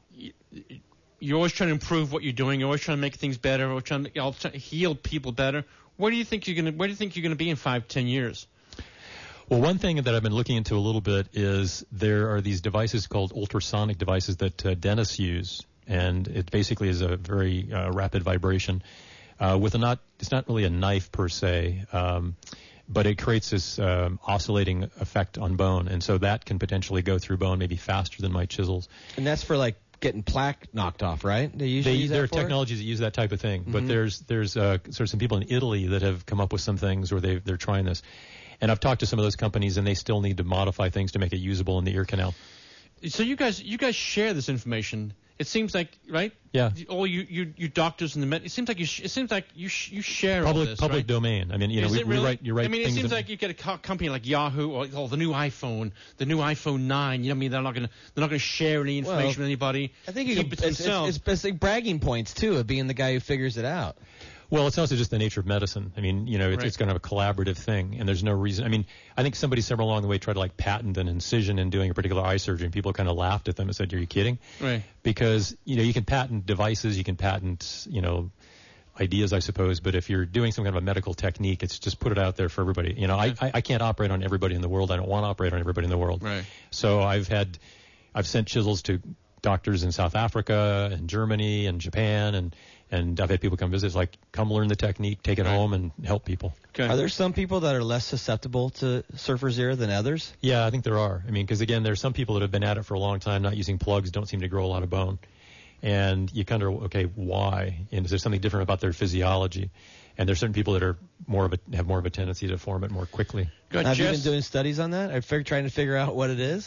you're always trying to improve what you're doing. You're always trying to make things better. Always trying to heal people better. Where do you think you're gonna be in 5-10 years? Well, one thing that I've been looking into a little bit is there are these devices called ultrasonic devices that dentists use. And it basically is a very rapid vibration it's not really a knife per se, but it creates this oscillating effect on bone. And so that can potentially go through bone maybe faster than my chisels. And that's for like getting plaque knocked off, right? There are technologies that use that type of thing. Mm-hmm. But there's sort of some people in Italy that have come up with some things where they're trying this. And I've talked to some of those companies, and they still need to modify things to make it usable in the ear canal. So you guys share this information. It seems like, right? Yeah. All you doctors in the med. It seems like you share all this, public right? domain. I mean, you write. I mean, it seems like you get a company like Yahoo or the new iPhone 9. I mean, they're not gonna share any information with anybody. I think it's like bragging points too of being the guy who figures it out. Well, it's also just the nature of medicine. I mean, it's going to have a collaborative thing, and there's no reason. I mean, I think somebody somewhere along the way tried to patent an incision in doing a particular eye surgery, and people kind of laughed at them and said, "Are you kidding?" Right. Because you can patent devices, you can patent ideas, I suppose, but if you're doing some kind of a medical technique, it's just put it out there for everybody. I can't operate on everybody in the world. I don't want to operate on everybody in the world. Right. So I've sent chisels to doctors in South Africa and Germany and Japan, and I've had people come visit. It's like, come learn the technique, take it home, and help people. Okay. Are there some people that are less susceptible to Surface Ear than others? Yeah, I think there are. I mean, because again, there's some people that have been at it for a long time, not using plugs, don't seem to grow a lot of bone. And you kind of, okay, why? And is there something different about their physiology? And there's certain people that are have more of a tendency to form it more quickly. Have you been doing studies on that? Trying to figure out what it is?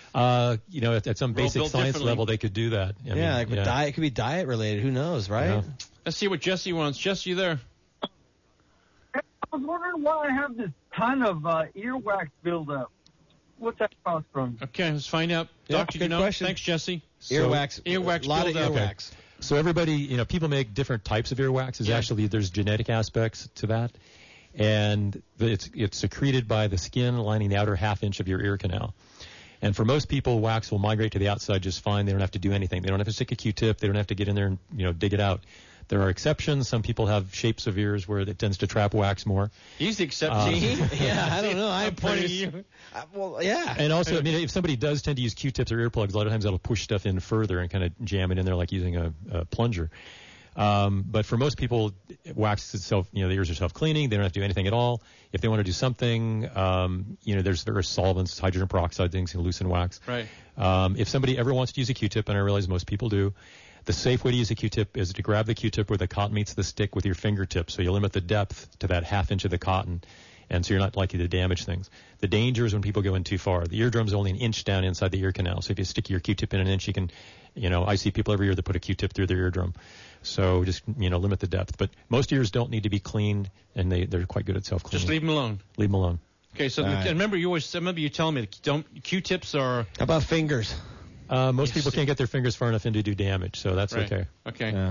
At some basic science level, they could do that. Diet, it could be diet related. Who knows, right? Yeah. Let's see what Jesse wants. Jesse, you there? I was wondering why I have this ton of earwax buildup. What's that cost from? Okay, let's find out. Yeah, Doctor, good question. Thanks, Jesse. Earwax. A lot of buildup. earwax. So everybody, people make different types of earwax. Actually, there's genetic aspects to that. And it's secreted by the skin lining the outer half inch of your ear canal. And for most people, wax will migrate to the outside just fine. They don't have to do anything. They don't have to stick a Q-tip. They don't have to get in there and, dig it out. There are exceptions. Some people have shapes of ears where it tends to trap wax more. He's the exception. Yeah, I don't know. I'm pointing you. Well, yeah. And also, I mean, if somebody does tend to use Q-tips or earplugs, a lot of times that'll push stuff in further and kind of jam it in there like using a plunger. But for most people, wax itself, the ears are self-cleaning. They don't have to do anything at all. If they want to do something, there are solvents, hydrogen peroxide, things can loosen wax. Right. If somebody ever wants to use a Q-tip, and I realize most people do, the safe way to use a Q-tip is to grab the Q-tip where the cotton meets the stick with your fingertip. So you limit the depth to that half inch of the cotton, and so you're not likely to damage things. The danger is when people go in too far. The eardrum's only an inch down inside the ear canal. So if you stick your Q-tip in an inch, you can, I see people every year that put a Q-tip through their eardrum. So just, limit the depth. But most ears don't need to be cleaned, and they're quite good at self-cleaning. Just leave them alone. Leave them alone. Okay, so and remember you telling me Q-tips are... How about fingers? Most people can't get their fingers far enough in to do damage, so that's right. okay. Okay. Yeah.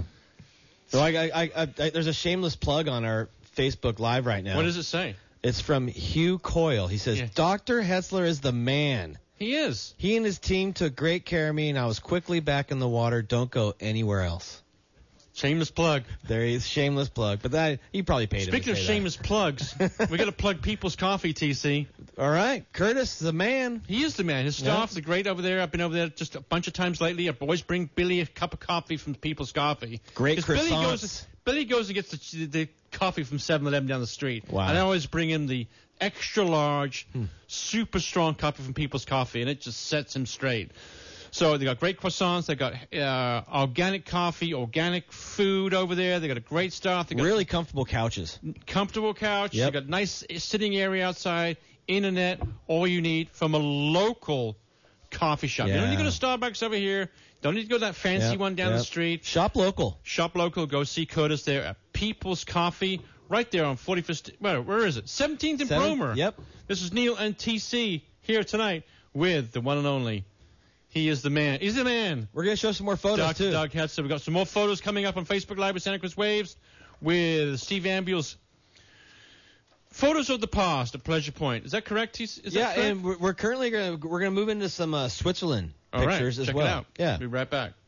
So I there's a shameless plug on our Facebook Live right now. What does it say? It's from Hugh Coyle. He says, Dr. Hetzler is the man. He is. He and his team took great care of me, and I was quickly back in the water. Don't go anywhere else. Shameless plug. There he is, shameless plug. But that he probably paid him. Speaking of shameless plugs, we got to plug People's Coffee, TC. All right. Curtis, the man. He is the man. His staff's great over there. I've been over there just a bunch of times lately. I always bring Billy a cup of coffee from People's Coffee. Great croissants. Billy goes and gets the coffee from 7-Eleven down the street. Wow. And I always bring him the extra large, super strong coffee from People's Coffee, and it just sets him straight. So they got great croissants. They got organic coffee, organic food over there. They got a great stuff. They got really comfortable couches. Comfortable couch. Yep. They got nice sitting area outside. Internet. All you need from a local coffee shop. Yeah. You don't need to go to Starbucks over here. Don't need to go to that fancy one down the street. Shop local. Shop local. Go see Curtis there at People's Coffee. Right there on 41st. Where is it? 17th and Bromer. Yep. This is Neil and TC here tonight with the one and only. He is the man. He's the man. We're going to show some more photos, too. Doug Hetzler. We've got some more photos coming up on Facebook Live with Santa Cruz Waves with Steve Ambule's Photos of the Past at Pleasure Point. Is that correct? Is that correct? And we're currently going to move into some Switzerland pictures as check well. It out. Yeah. Be right back.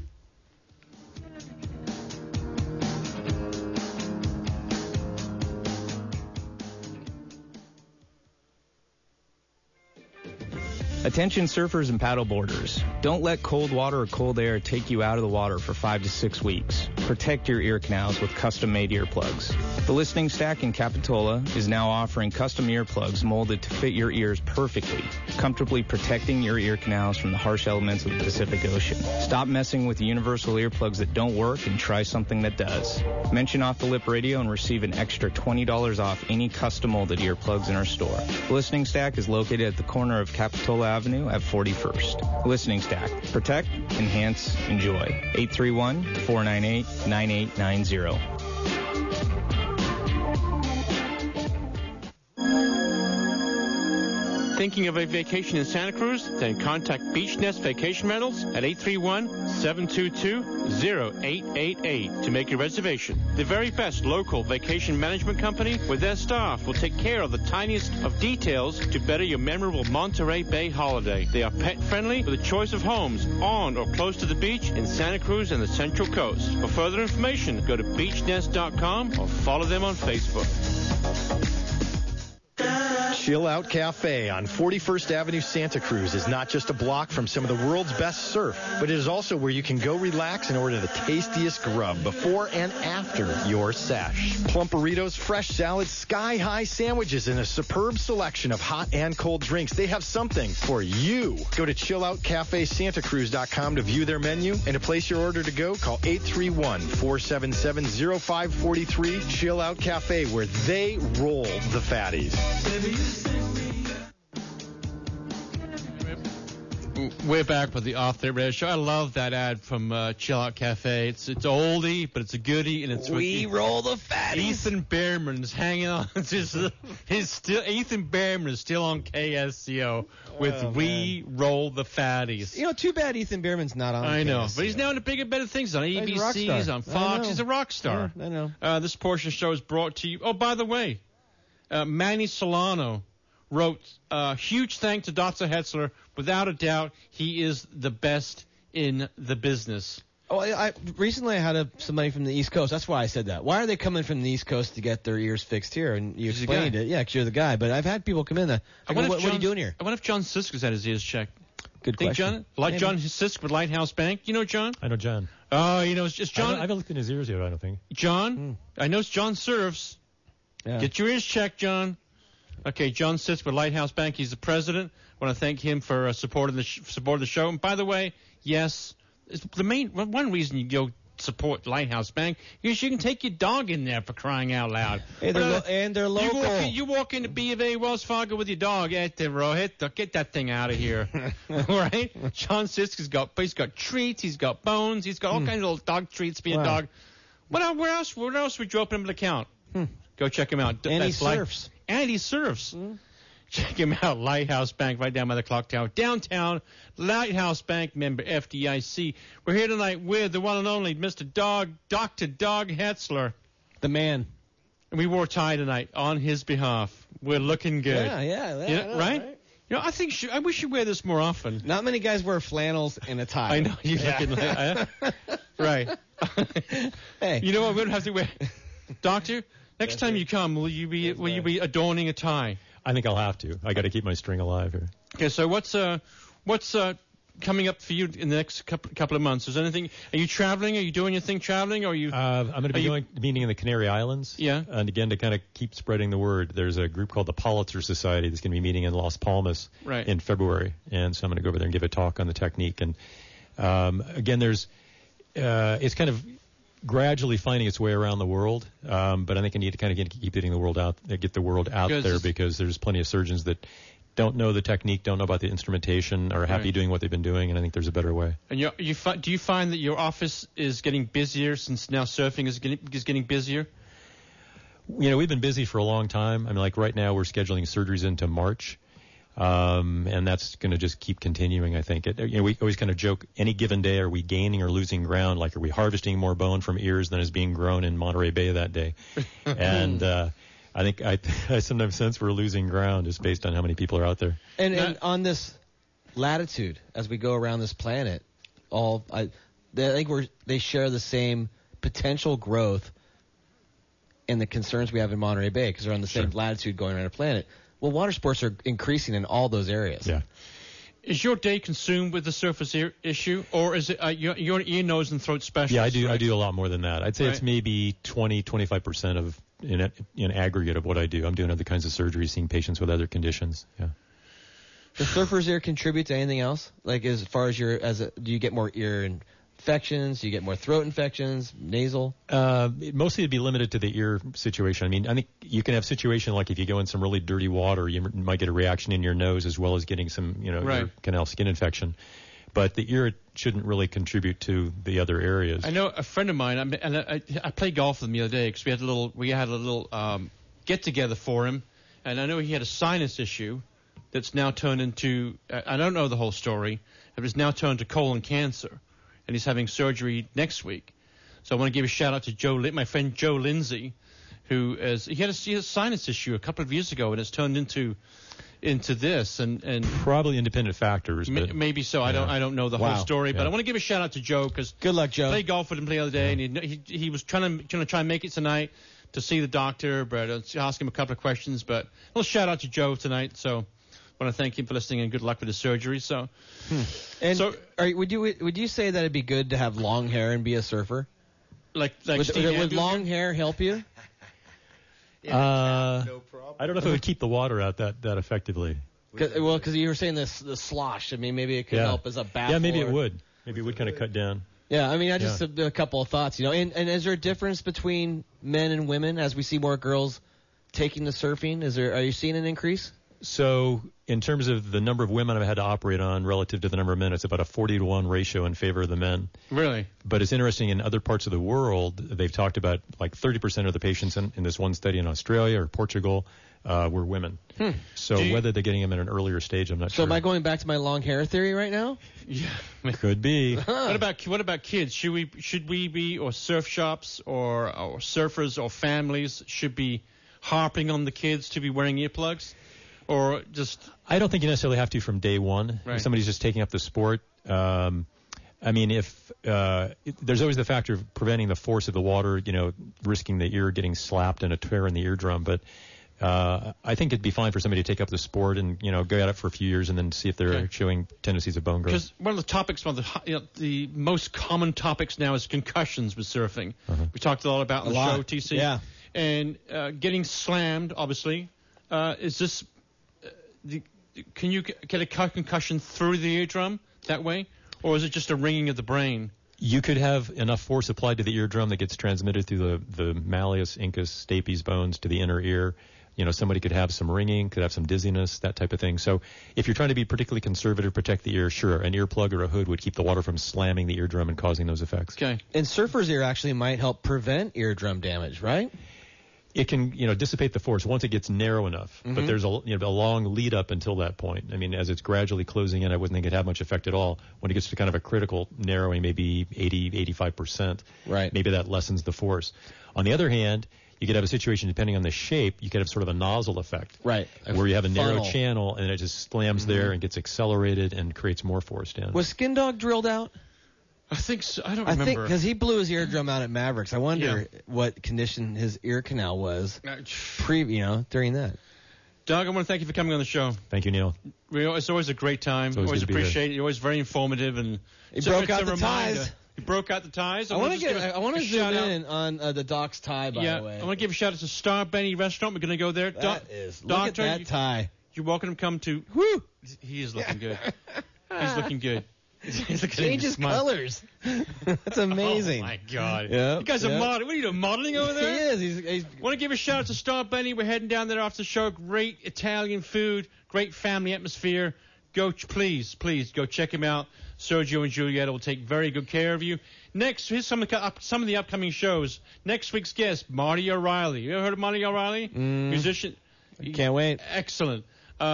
Attention surfers and paddleboarders. Don't let cold water or cold air take you out of the water for 5 to 6 weeks. Protect your ear canals with custom-made earplugs. The Listening Stack in Capitola is now offering custom earplugs molded to fit your ears perfectly, comfortably protecting your ear canals from the harsh elements of the Pacific Ocean. Stop messing with the universal earplugs that don't work and try something that does. Mention Off the Lip Radio and receive an extra $20 off any custom molded earplugs in our store. The Listening Stack is located at the corner of Capitola Avenue at 41st. Listening Stack. Protect, enhance, enjoy. 831-498-9890. Thinking of a vacation in Santa Cruz? Then contact Beach Nest Vacation Rentals at 831-722-0888 to make your reservation. The very best local vacation management company with their staff will take care of the tiniest of details to better your memorable Monterey Bay holiday. They are pet-friendly with a choice of homes on or close to the beach in Santa Cruz and the Central Coast. For further information, go to beachnest.com or follow them on Facebook. Chill Out Cafe on 41st Avenue, Santa Cruz is not just a block from some of the world's best surf, but it is also where you can go relax and order the tastiest grub before and after your sesh. Plump burritos, fresh salads, sky-high sandwiches, and a superb selection of hot and cold drinks. They have something for you. Go to chilloutcafesantacruz.com to view their menu and to place your order to go, call 831-477-0543. Chill Out Cafe, where they roll the fatties. We're back with the Off the Radio Show. I love that ad from Chill Out Cafe. It's oldie, but it's a goodie, and it's roll the fatties. Ethan Behrman's hanging on. Ethan Behrman is still on KSCO with roll the fatties. Too bad Ethan Behrman's not on. I know, KSCO. but he's now in bigger and better things. He's on ABC, he's on Fox. He's a rock star. Yeah, I know. This portion of the show is brought to you. Oh, by the way, Manny Solano wrote a huge thank to Dr. Hetzler. Without a doubt, he is the best in the business. Oh, recently I had somebody from the East Coast. That's why I said that. Why are they coming from the East Coast to get their ears fixed here? And you explained it. Yeah, because you're the guy. But I've had people come in. What are you doing here? I wonder if John Sisk has had his ears checked. Good question. John Sisk with Lighthouse Bank. You know John? I know John. Oh, it's John. I haven't looked in his ears yet, I don't think. John, I know it's John Serves. Yeah. Get your ears checked, John. Okay, John Sisk with Lighthouse Bank. He's the president. I want to thank him for supporting the show. And by the way, yes, it's one reason you go support Lighthouse Bank is you can take your dog in there, for crying out loud. Hey, they're local. You walk into B of A Wells Fargo with your dog. Get that thing out of here. All right? John Sisk he's got treats, he's got bones, he's got all kinds of little dog treats for your dog. Where else would you open him an account? Go check him out. And he surfs. And he surfs. Check him out, Lighthouse Bank, right down by the clock tower. Downtown, Lighthouse Bank, member FDIC. We're here tonight with the one and only Dr. Doug Hetzler. The man. And we wore a tie tonight on his behalf. We're looking good. Yeah, right? I wish you wear this more often. Not many guys wear flannels and a tie. I know. You're looking right. Hey. You know what? We don't have to wear. Doctor, next time you come, will you be adorning a tie? I think I'll have to. I got to keep my string alive here. Okay, so what's coming up for you in the next couple of months? Is anything? Are you traveling? Are you doing anything traveling? Or are you? I'm going to be meeting in the Canary Islands. Yeah. And again, to kind of keep spreading the word, there's a group called the Pulitzer Society that's going to be meeting in Las Palmas in February, and so I'm going to go over there and give a talk on the technique. And again, it's kind of gradually finding its way around the world, but I think I need to kind of keep getting the word out there, because there's plenty of surgeons that don't know the technique, don't know about the instrumentation, are happy doing what they've been doing, and I think there's a better way. And do you find that your office is getting busier since now surfing is getting busier? We've been busy for a long time. I mean, like right now we're scheduling surgeries into March. And that's going to just keep continuing, I think. We always kind of joke, any given day, are we gaining or losing ground? Like, are we harvesting more bone from ears than is being grown in Monterey Bay that day? And I think I sometimes sense we're losing ground just based on how many people are out there. And on this latitude, as we go around this planet, I think they share the same potential growth and the concerns we have in Monterey Bay, because they're on the same latitude going around the planet. Well, water sports are increasing in all those areas. Yeah. Is your day consumed with the surface issue, or is it your ear, nose, and throat specialist? Yeah, I do a lot more than that. I'd say it's maybe 20-25% of in aggregate of what I do. I'm doing other kinds of surgery, seeing patients with other conditions. Yeah. Does surfer's ear contribute to anything else? Like as far as do you get more ear infections? Do you get more throat infections, nasal? Mostly it'd be limited to the ear situation. I mean, I think you can have situation like if you go in some really dirty water, you might get a reaction in your nose as well as getting some, ear canal skin infection. But the ear shouldn't really contribute to the other areas. I know a friend of mine, and I played golf with him the other day because we had a little get together for him, and I know he had a sinus issue that's now turned into I don't know the whole story. It was now turned to colon cancer. And he's having surgery next week. So I want to give a shout out to my friend Joe Lindsay, who he had a sinus issue a couple of years ago, and it's turned into this and probably independent factors. Maybe so. Yeah. I don't know the whole story, but I want to give a shout out to Joe because good luck, Joe. I played golf with him the other day, and he was trying to try and make it tonight to see the doctor, but ask him a couple of questions. But a little shout out to Joe tonight. So. I want to thank him for listening and good luck with his surgery. So, would you say that it'd be good to have long hair and be a surfer? Would long hair help you? No problem. I don't know if it would keep the water out that effectively. Because you were saying the slosh. I mean, maybe it could help as a bath. Yeah, maybe it would. Maybe it would kind of cut down. Yeah, I mean, I just a couple of thoughts, And is there a difference between men and women as we see more girls taking the surfing? Are you seeing an increase? So in terms of the number of women I've had to operate on relative to the number of men, it's about a 40-to-1 ratio in favor of the men. Really? But it's interesting, in other parts of the world, they've talked about like 30% of the patients in this one study in Australia or Portugal were women. So whether they're getting them at an earlier stage, I'm not sure. So am I going back to my long hair theory right now? Yeah. Could be. What about kids? Should we be, or surf shops or surfers or families should be harping on the kids to be wearing earplugs? Or just... I don't think you necessarily have to from day one. Right. If somebody's just taking up the sport. I mean, if there's always the factor of preventing the force of the water, risking the ear getting slapped and a tear in the eardrum. But I think it'd be fine for somebody to take up the sport and, go at it for a few years and then see if they're showing tendencies of bone growth. Because one of the topics, the most common topics now is concussions with surfing. We talked a lot about in the show, TC. Yeah. And getting slammed, obviously. Is this... can you get a concussion through the eardrum that way? Or is it just a ringing of the brain? You could have enough force applied to the eardrum that gets transmitted through the malleus, incus, stapes bones to the inner ear. Somebody could have some ringing, could have some dizziness, that type of thing. So if you're trying to be particularly conservative, protect the ear, sure, an earplug or a hood would keep the water from slamming the eardrum and causing those effects. Okay. And surfer's ear actually might help prevent eardrum damage, right? It can, dissipate the force once it gets narrow enough. Mm-hmm. But there's a long lead up until that point. I mean, as it's gradually closing in, I wouldn't think it'd have much effect at all. When it gets to kind of a critical narrowing, maybe 80, 85%, right? Maybe that lessens the force. On the other hand, you could have a situation, depending on the shape, you could have sort of a nozzle effect. Right. Where you have a funnel. narrow channel and it just slams there and gets accelerated and creates more force down. Was Skin Dog drilled out? I think so. I don't remember. I think because he blew his eardrum out at Mavericks. I wonder what condition his ear canal was during that. Doug, I want to thank you for coming on the show. Thank you, Neil. It's always a great time. Always appreciate it. You're always very informative. And he broke out the ties. He broke out the ties. I want to zoom in on the Doc's tie, by the way. I want to give a shout out to Star Benny Restaurant. We're going to go there. Look at that tie. You're welcome to come to. Woo! He is looking good. He's looking good. Changes colors. That's amazing. Oh my God! Yep, you guys are modeling. What are you doing, modeling over there? He is. He's want to give a shout out to Star Benny. We're heading down there after the show. Great Italian food, great family atmosphere. Please go check him out. Sergio and Julieta will take very good care of you. Next, here's some of the upcoming shows. Next week's guest, Marty O'Reilly. You ever heard of Marty O'Reilly? Musician. Can't wait. Excellent.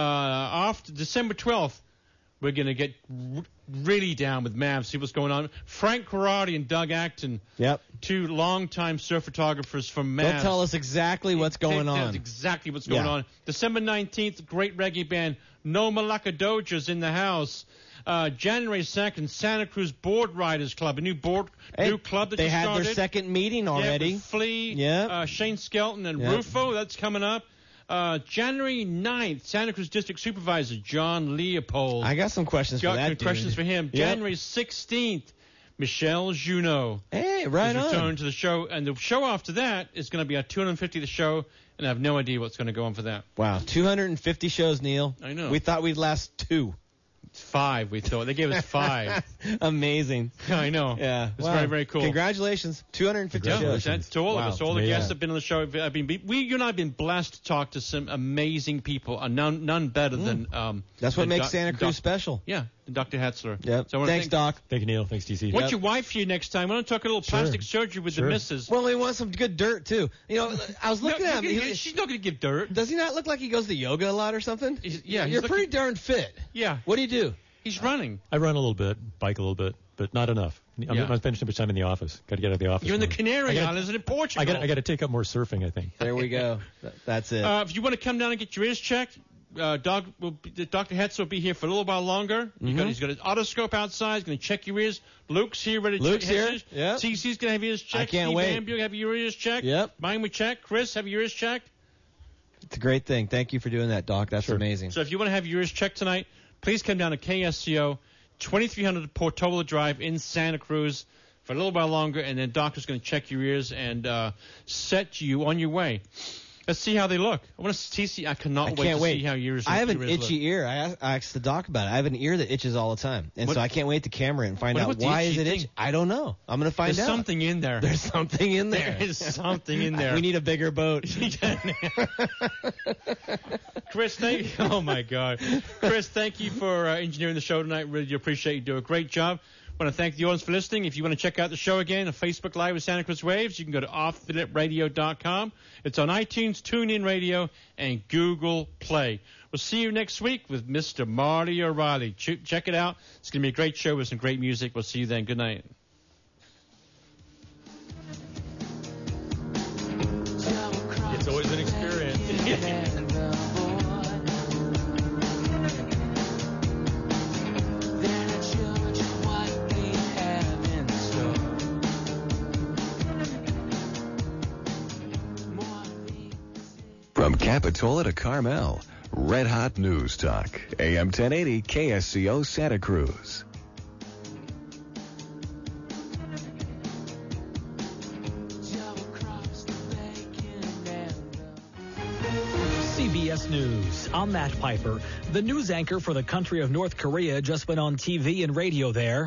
After December 12th, we're going to get really down with Mav, see what's going on. Frank Corradi and Doug Acton, two longtime surf photographers from Mav. They'll tell us exactly what's going on. Exactly what's going on. December 19th, great reggae band, No Malacca Doja's in the house. January 2nd, Santa Cruz Board Riders Club, a new club that they just had started. Their second meeting already. Yeah, with Flea, Shane Skelton, and Rufo. That's coming up. January 9th, Santa Cruz District Supervisor John Leopold. I got some questions for that dude. Questions for him. Yep. January 16th, Michelle Junot. Hey, right on. Return to the show. And the show after that is going to be our 250th show, and I have no idea what's going to go on for that. Wow, 250 shows, Neil. I know. We thought we'd last 2. 5, we thought. They gave us 5. Amazing. I know. Yeah. It's very, very cool. Congratulations. 250 shows. That's to all of us. All the guests have been on the show. You and I have been blessed to talk to some amazing people, none better than... That's what makes Santa Cruz special. Yeah, Dr. Hetzler. Yep. So thanks, Doc. Thank you, Neil. Thanks, TC. What's your wife for you next time? I want to talk a little plastic surgery with the missus. Well, we want some good dirt, too. I was looking at him. She's not going to give dirt. Does he not look like he goes to yoga a lot or something? Yeah. You're pretty darn fit. Yeah. What do you do? He's running. I run a little bit, bike a little bit, but not enough. I'm not spending too much time in the office. Got to get out of the office. You're in the Canary Islands and in Portugal. I got to take up more surfing, I think. There we go. That's it. If you want to come down and get your ears Dr. Hetz will be here for a little while longer. He's got his otoscope outside. He's going to check your ears. Luke's here ready to check here. Ears. Yep. TC's going to have your ears checked. I can't wait. Steve have your ears checked. Yep. Mine we checked. Chris, have your ears checked. It's a great thing. Thank you for doing that, Doc. That's amazing. So if you want to have your ears checked tonight, please come down to KSCO, 2300 Portola Drive in Santa Cruz for a little while longer, and then Doc's going to check your ears and set you on your way. Let's see how they look. I cannot wait to see how your ears look. I have an itchy ear. I asked the doc about it. I have an ear that itches all the time, and so I can't wait to camera it and find out why is it itchy. I don't know. I'm going to find out. There's something in there. There's something in there. There is something in there. We need a bigger boat. Chris, oh my God. Chris, thank you for engineering the show tonight. Really do appreciate you. Do a great job. I want to thank the audience for listening. If you want to check out the show again on Facebook Live with Santa Cruz Waves, you can go to offthelipradio.com. It's on iTunes, TuneIn Radio, and Google Play. We'll see you next week with Mr. Marty O'Reilly. Check it out. It's going to be a great show with some great music. We'll see you then. Good night. It's always an experience. From Capitola to Carmel, Red Hot News Talk, AM 1080 KSCO Santa Cruz. CBS News. I'm Matt Piper. The news anchor for the country of North Korea just went on TV and radio there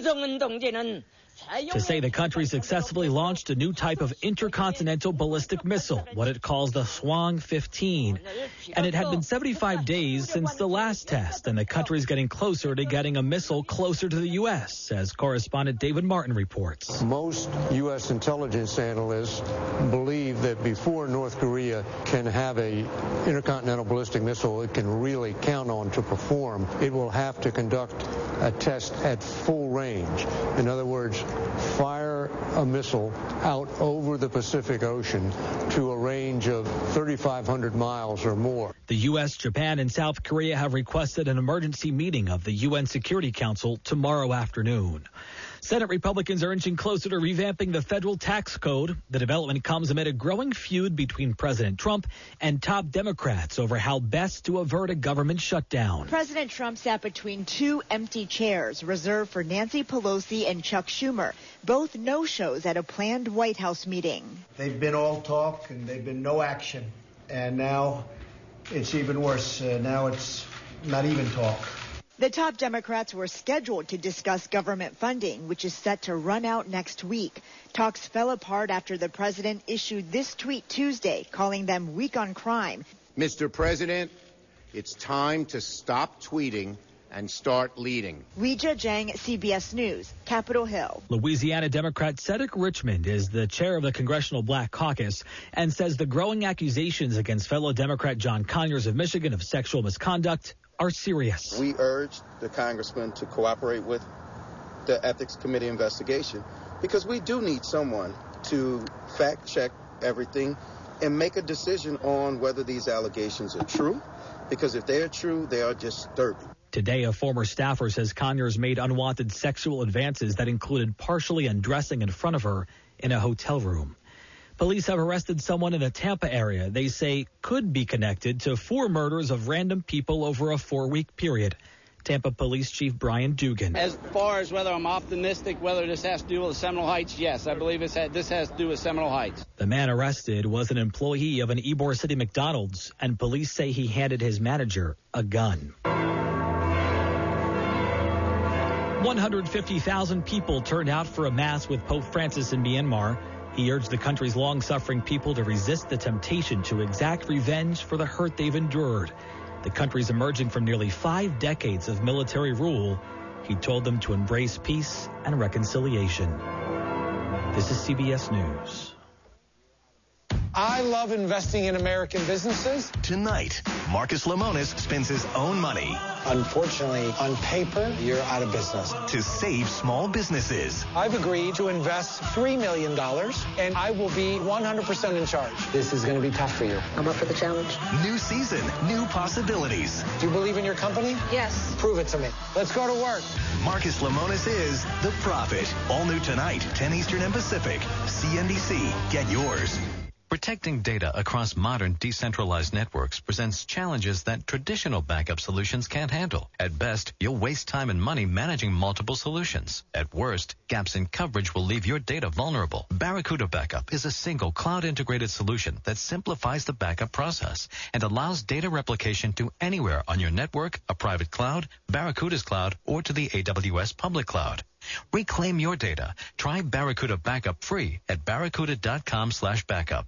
to say the country successfully launched a new type of intercontinental ballistic missile, what it calls the Swang-15. And it had been 75 days since the last test, and the country's getting closer to getting a missile closer to the U.S., as correspondent David Martin reports. Most U.S. intelligence analysts believe that before North Korea can have a intercontinental ballistic missile it can really count on to perform, it will have to conduct a test at full range. In other words, fire a missile out over the Pacific Ocean to a range of 3,500 miles or more. The U.S., Japan, and South Korea have requested an emergency meeting of the UN Security Council tomorrow afternoon. Senate Republicans are inching closer to revamping the federal tax code. The development comes amid a growing feud between President Trump and top Democrats over how best to avert a government shutdown. President Trump sat between two empty chairs reserved for Nancy Pelosi and Chuck Schumer, both no-shows at a planned White House meeting. They've been all talk and they've been no action. And now it's even worse. Now it's not even talk. The top Democrats were scheduled to discuss government funding, which is set to run out next week. Talks fell apart after the president issued this tweet Tuesday, calling them weak on crime. Mr. President, it's time to stop tweeting and start leading. Weijia Jiang, CBS News, Capitol Hill. Louisiana Democrat Cedric Richmond is the chair of the Congressional Black Caucus and says the growing accusations against fellow Democrat John Conyers of Michigan of sexual misconduct are serious. We urge the congressman to cooperate with the Ethics Committee investigation because we do need someone to fact check everything and make a decision on whether these allegations are true, because if they are true, they are disturbing. Today, a former staffer says Conyers made unwanted sexual advances that included partially undressing in front of her in a hotel room. Police have arrested someone in the Tampa area they say could be connected to 4 murders of random people over a 4-week period. Tampa Police Chief Brian Dugan. As far as whether I'm optimistic whether this has to do with Seminole Heights, yes, I believe this has to do with Seminole Heights. The man arrested was an employee of an Ybor City McDonald's, and police say he handed his manager a gun. 150,000 people turned out for a mass with Pope Francis in Myanmar. He urged the country's long-suffering people to resist the temptation to exact revenge for the hurt they've endured. The country's emerging from nearly 5 decades of military rule. He told them to embrace peace and reconciliation. This is CBS News. I love investing in American businesses. Tonight, Marcus Lemonis spends his own money. Unfortunately, on paper, you're out of business. To save small businesses. I've agreed to invest $3 million, and I will be 100% in charge. This is going to be tough for you. I'm up for the challenge. New season, new possibilities. Do you believe in your company? Yes. Prove it to me. Let's go to work. Marcus Lemonis is The Profit. All new tonight, 10 Eastern and Pacific. CNBC. Get yours. Protecting data across modern decentralized networks presents challenges that traditional backup solutions can't handle. At best, you'll waste time and money managing multiple solutions. At worst, gaps in coverage will leave your data vulnerable. Barracuda Backup is a single cloud-integrated solution that simplifies the backup process and allows data replication to anywhere on your network, a private cloud, Barracuda's cloud, or to the AWS public cloud. Reclaim your data. Try Barracuda Backup free at barracuda.com/backup.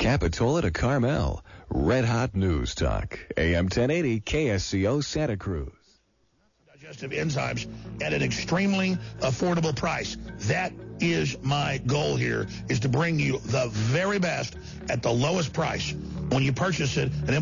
Capitola to Carmel. Red Hot News Talk. AM 1080 KSCO Santa Cruz. Digestive enzymes at an extremely affordable price. That is my goal here, is to bring you the very best at the lowest price. When you purchase it, an